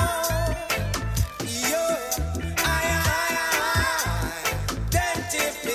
Identification.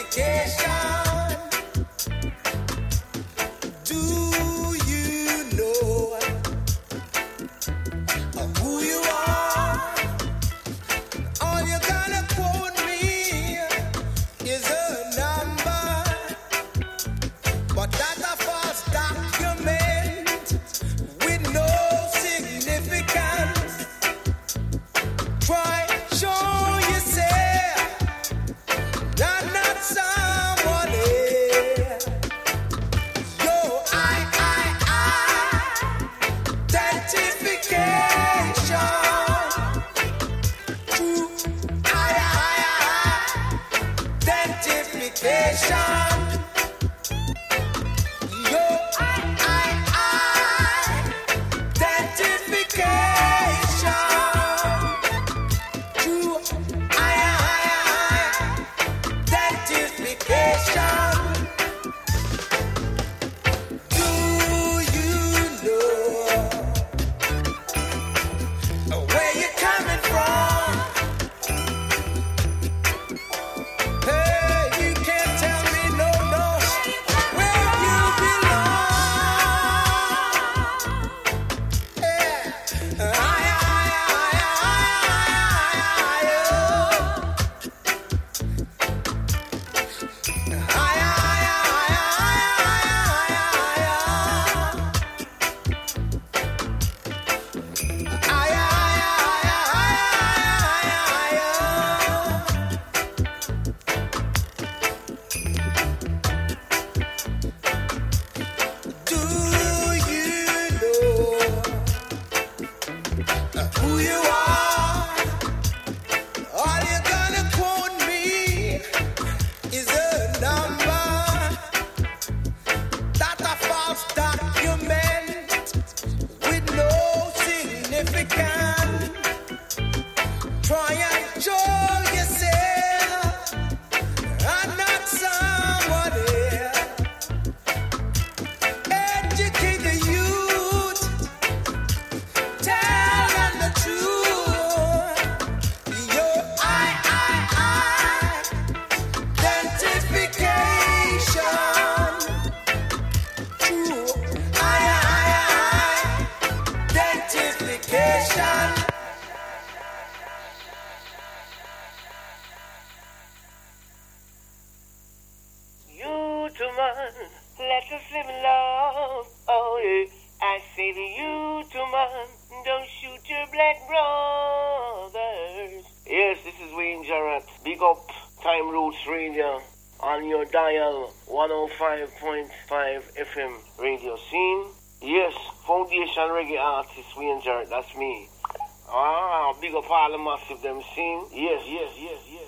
Let us live in love. Oh, yeah. I say to you, to man, don't shoot your black brothers. Yes, this is Wayne Jarrett. Big up Time Roots Radio on your dial one oh five point five F M radio scene. Yes, Foundation Reggae Artist Wayne Jarrett, that's me. Ah, big up all the massive them scene. Yes, yes, yes, yes.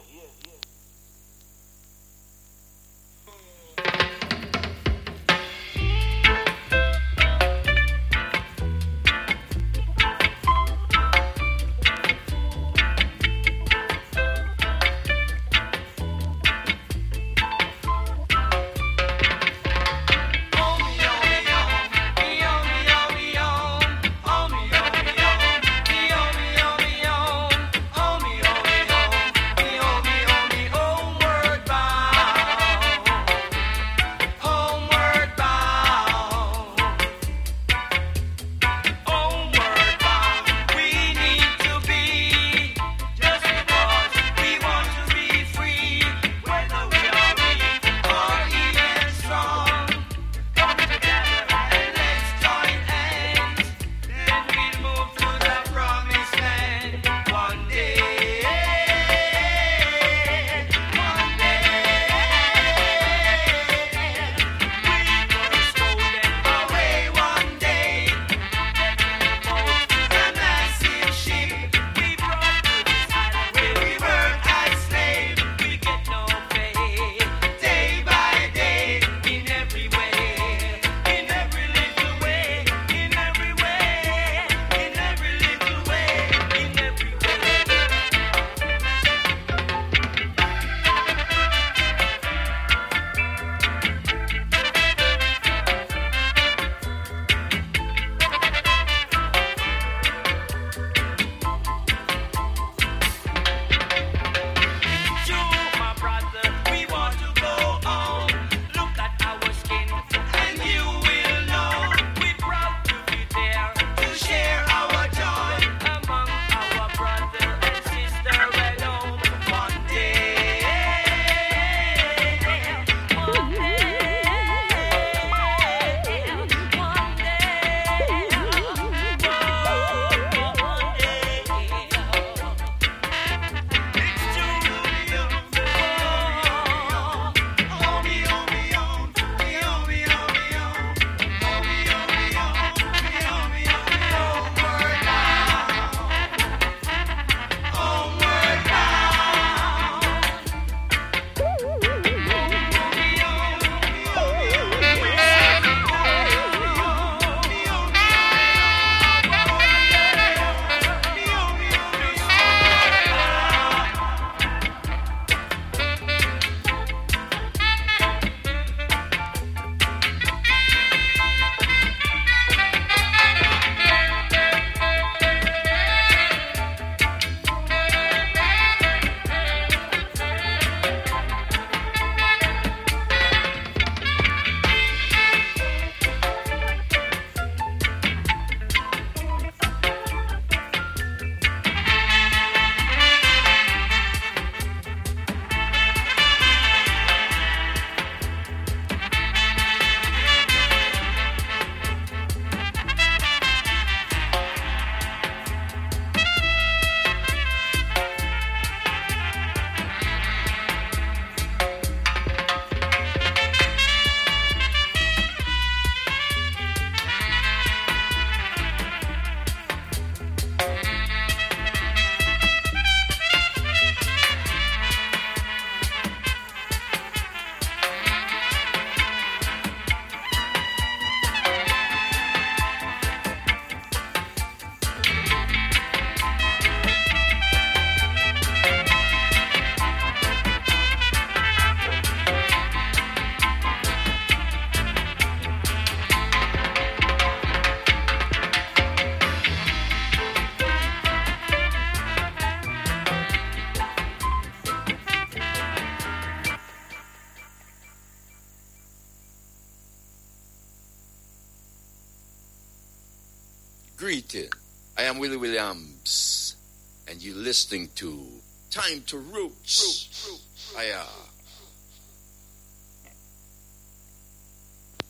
Greeting. I am Willie Williams, and you're listening to Time to Roots. Aya.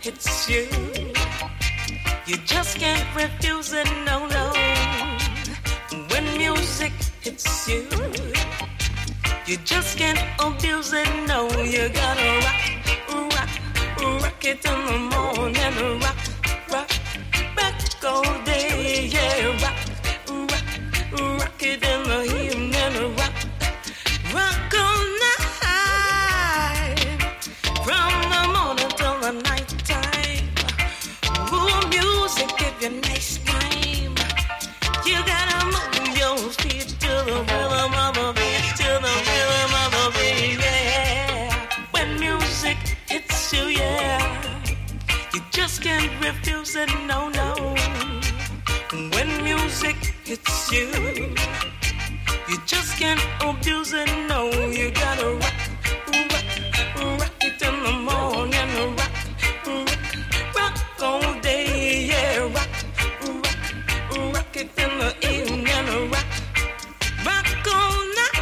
hits you, you just can't refuse it, no, no. When music hits you, you just can't abuse it, no. You gotta rock, rock, rock it in the morning, rock, rock, rock all day, yeah, rock, rock, rock it in the evening, rock, rock all night, from the morning till the night time. Ooh, music give you nice time. You gotta move your feet to the rhythm of the beat, to the rhythm of the beat, yeah. When music hits you, yeah, you just can't refuse it, no, no. When music hits you, you just can't abuse it, no. You gotta rock, rock, rock it in the morning, rock, rock, rock all day, yeah, rock, rock, rock it in the evening, rock, rock all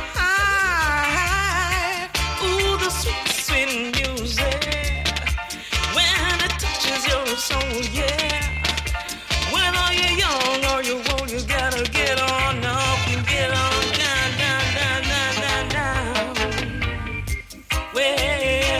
night. Ooh, the sweet, sweet music, when it touches your soul, yeah. Whether you're young or you're old, you gotta get on up and get on down, down, down, down, down, down. Well,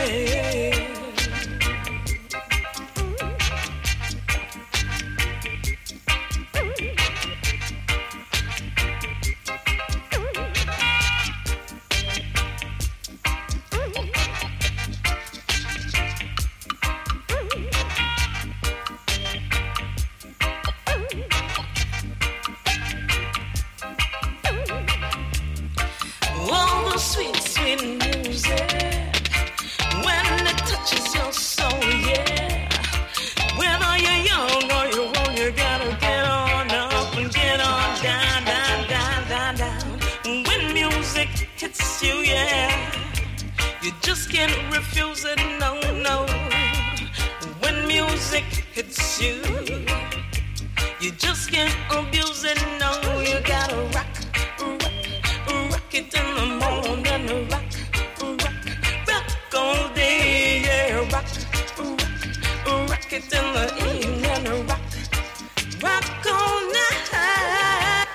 all the sweet, sweet music, when it touches your soul, yeah. Whether you're young or you're old, you gotta get on up and get on down, down, down, down, down. When music hits you, yeah, you just can't refuse it, no, no. When music hits you, you just can't abuse it, no. You gotta rock, rock, rock it in the morning, rock, rock, rock all day, yeah, rock, rock, rock it in the evening, rock, rock all night.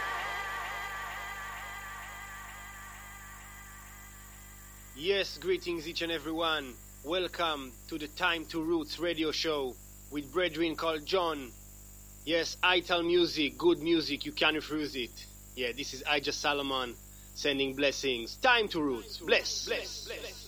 Yes, greetings each and everyone. Welcome to the Time to Roots radio show with brethren called John. Yes, Ital music, good music, you can't refuse it. Yeah, this is Ija Solomon sending blessings. Time to Roots. Bless, bless, bless, bless.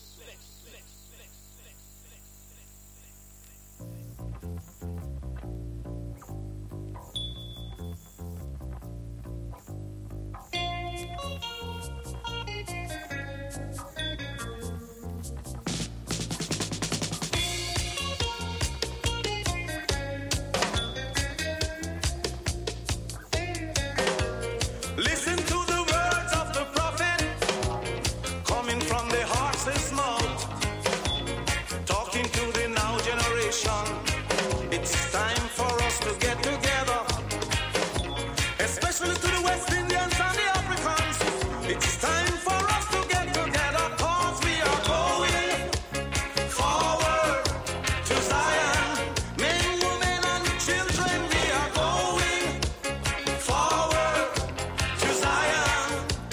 Listen to the words of the prophet coming from the horse's mouth, talking to the now generation. It's time for us to get together, especially to the West Indians and the Africans. It's time for us to get together, cause we are going forward to Zion. Men, women, and children, we are going forward to Zion.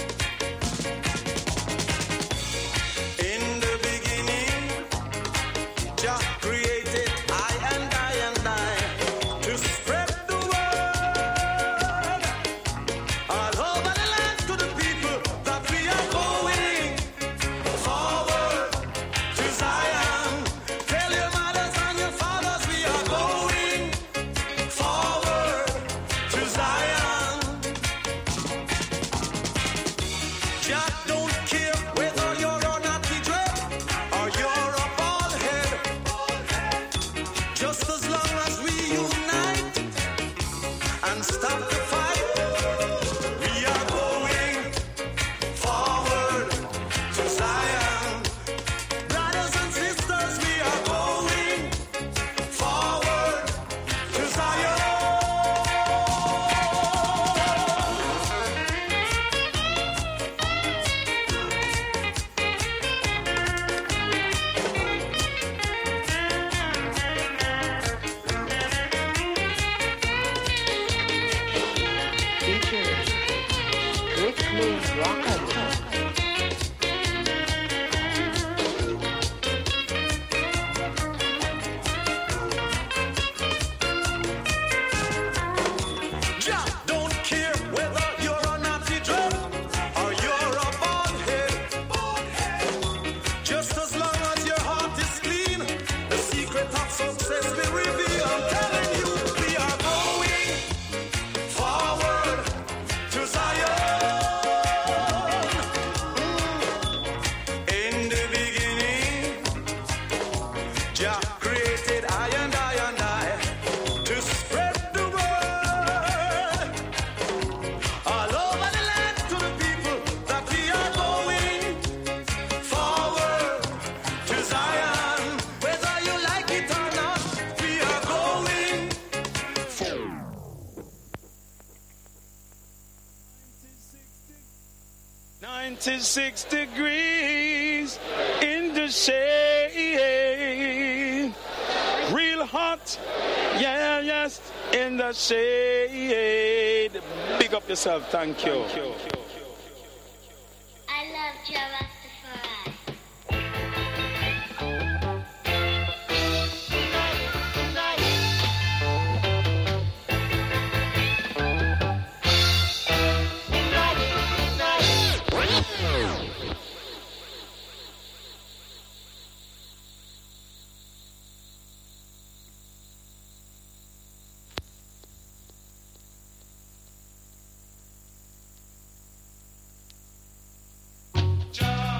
In the beginning, Jah created I and I and I to spread the word all over the land to the people that we are going forward to Zion. Tell your mothers and your fathers we are going forward to Zion. Jah don't care whether you're a naughty dread or you're a bald head. Just as long as we unite and stop the fight, we are going forward to Zion. Brothers and sisters, we are going forward to Zion. twenty-six degrees in the shade. Real hot, yeah, yes, in the shade. Big up yourself, thank you. Thank you. I love Joe Rastafari. Joe.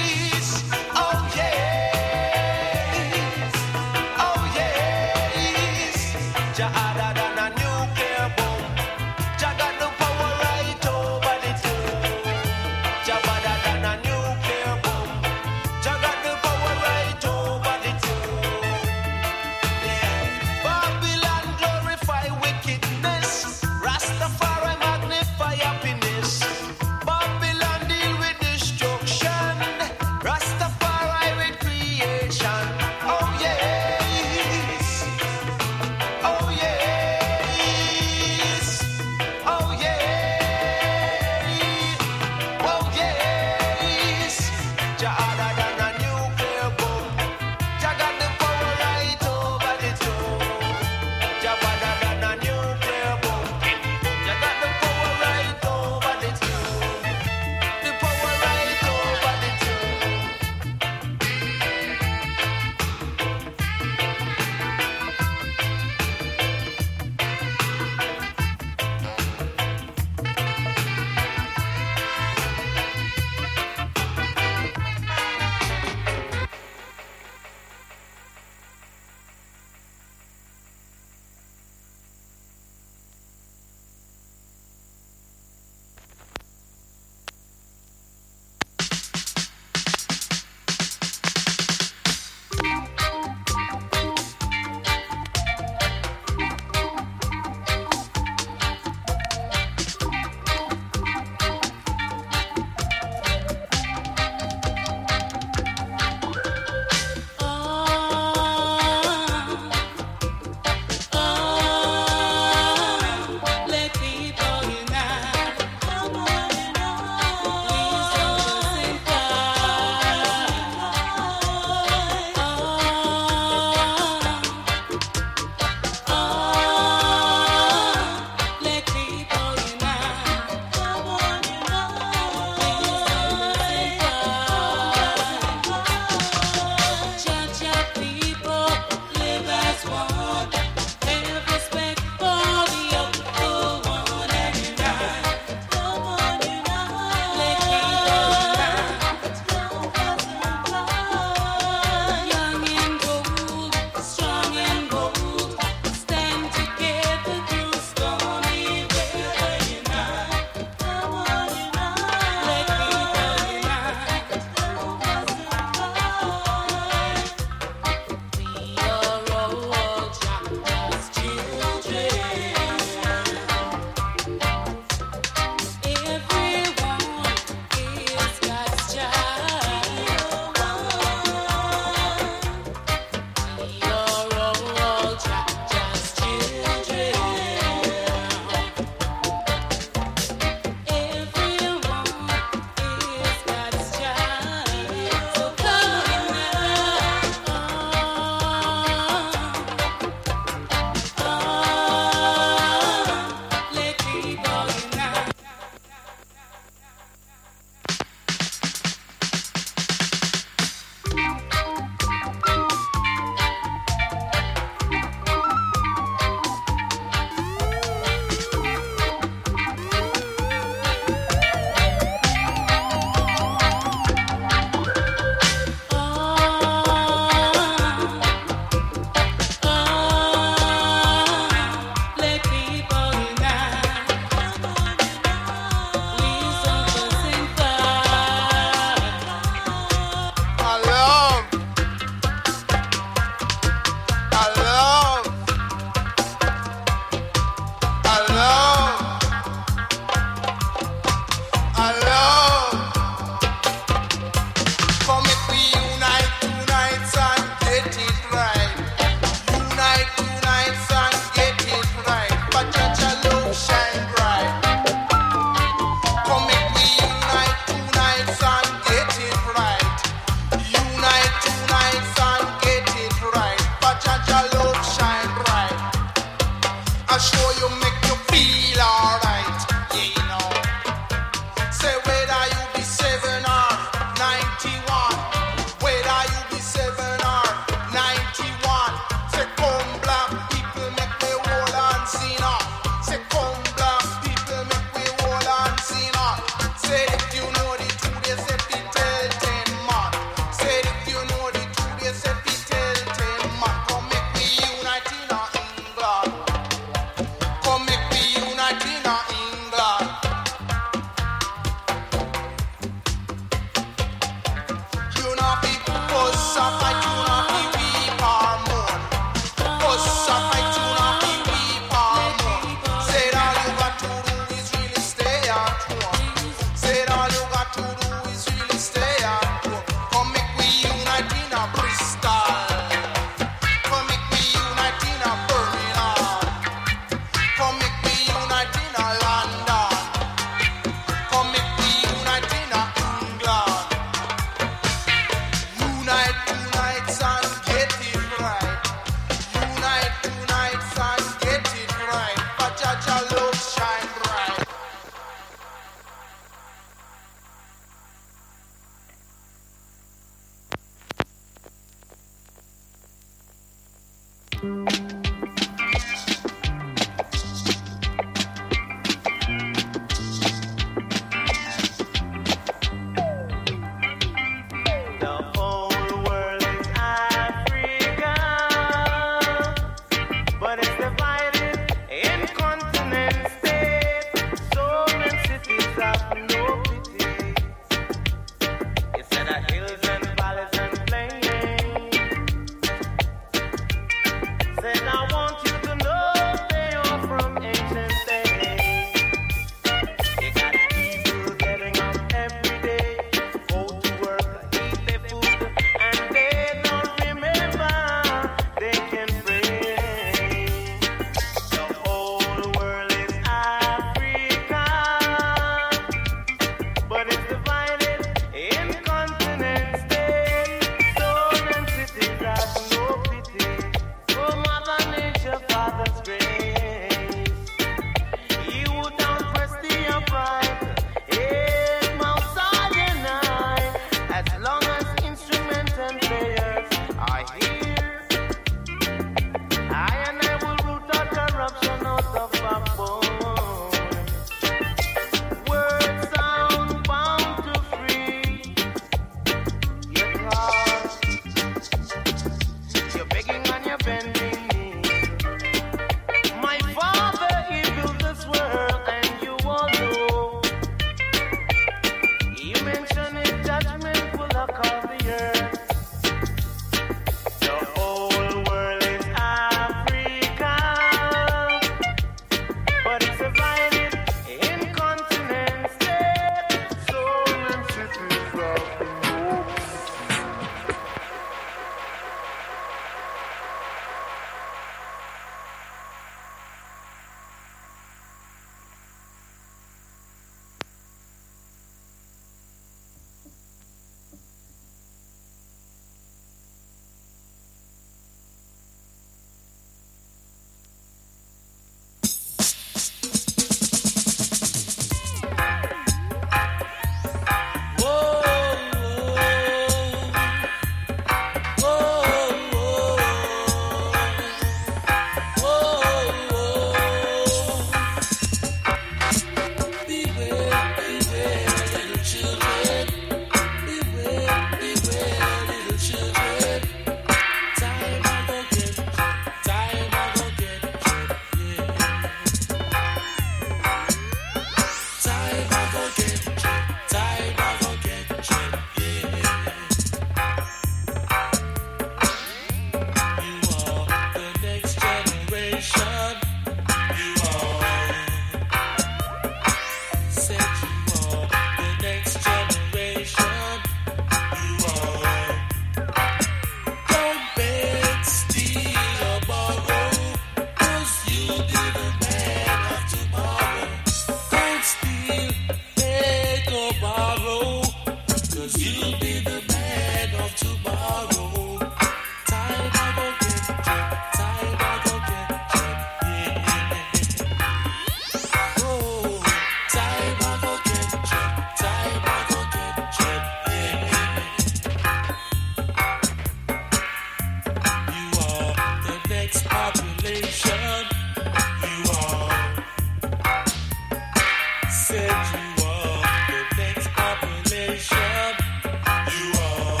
get you on the next compilation. You are.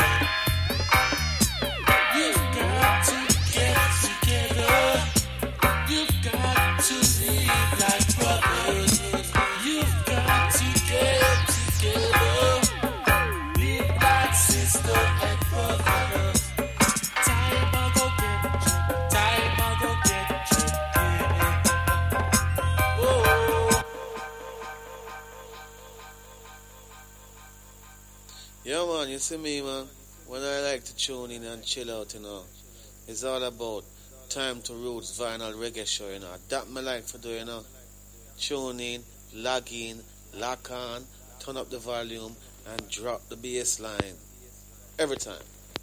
You've got to get together. You've got to live like brothers. You've got to get together. Live like sister and brother. Time I go get you. Time I go get you. Yeah. Oh. Yeah, man, you see me, man. When I like to tune in and chill out, you know, it's all about Time to Roots vinyl reggae show, you know. That me like to do, you know. Tune in, log in, lock on, turn up the volume, and drop the bass line. Every time.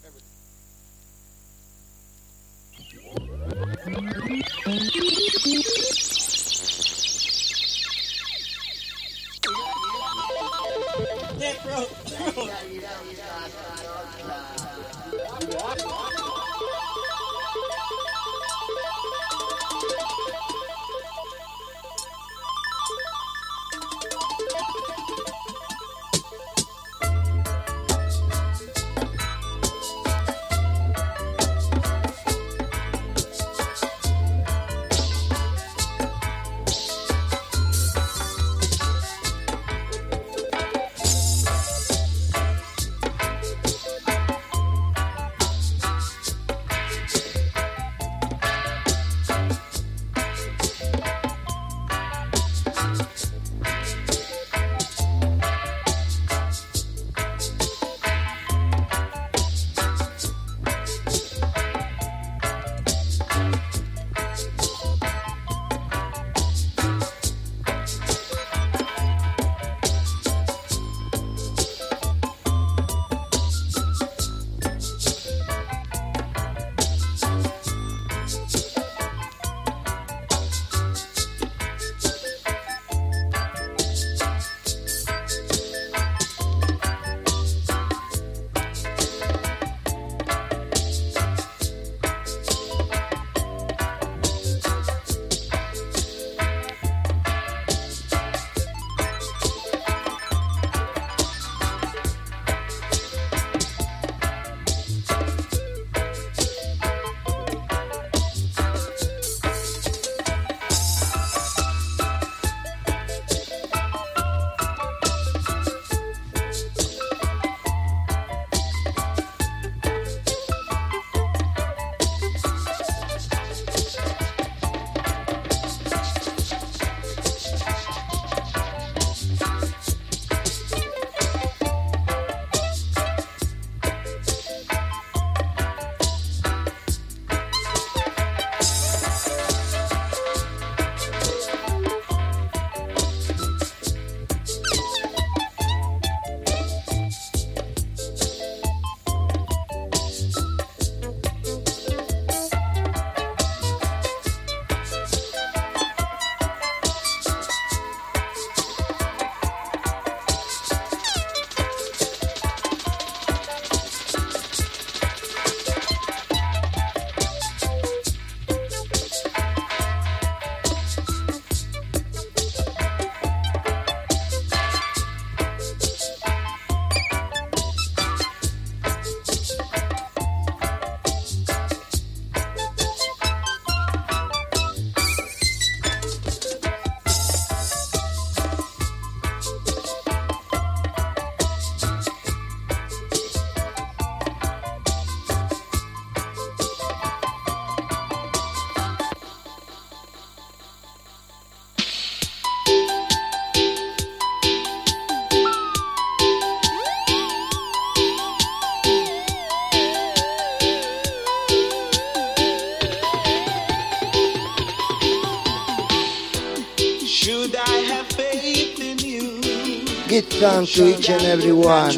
Give thanks to each and every one.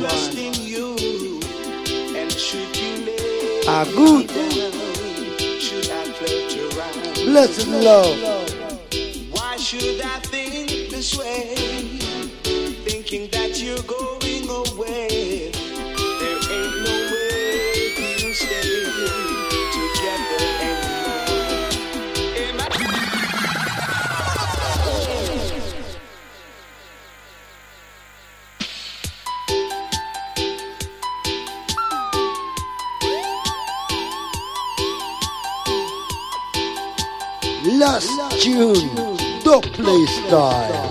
A good, blessed love. Why should I think this way? Thinking that you're going away. There ain't no way to stay together anymore. tune, Dub Play Style.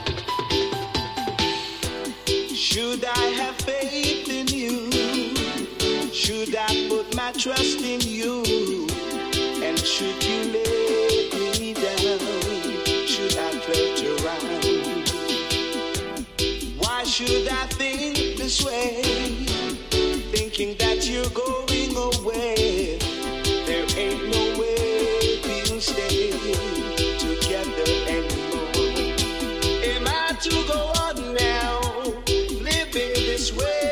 Should I have faith in you? Should I put my trust in you? And should you let me down? Should I play around? Why should I think this way? Thinking that you're going away. There ain't no way we'll stay together anymore. Am I to go on now, living this way?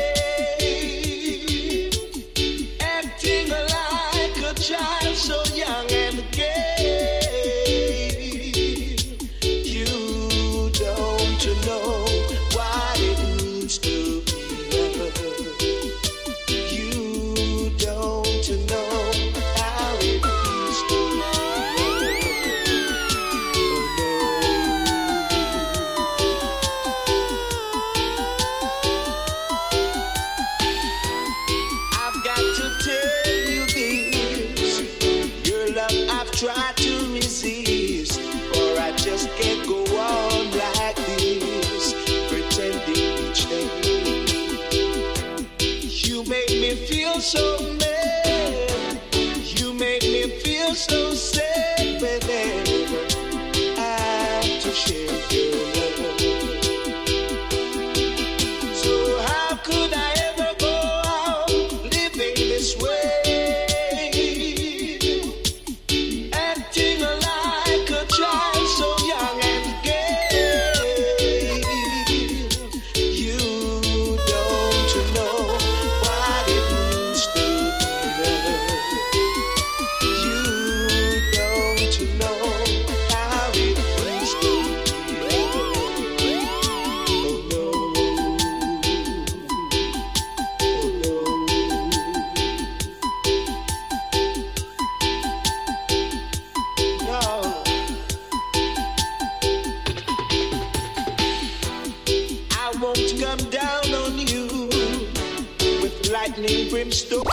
Acting like a child so young and gay. You don't know what it means to be loved. You don't know how it feels to be loved. I've got to tell you this. Your love I've tried to resist, or I just can't go on like this, pretending each day. You make me feel so mad. You make me feel so sad whenever I have to share your love. So how could I ever go out living this way? Acting like a child so young and gay. You don't know what it means to be loved. You don't know how it feels to be loved. Oh no. No. I won't come down on you with lightning brimstone.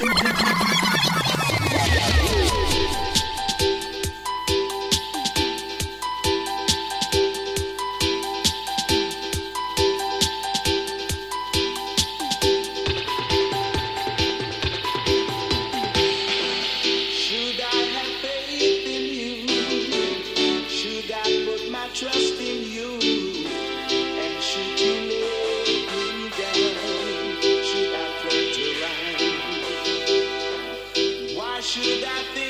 Should I have faith in you? Should I put my trust in you? And should you let me down? Should I float around? Why should I think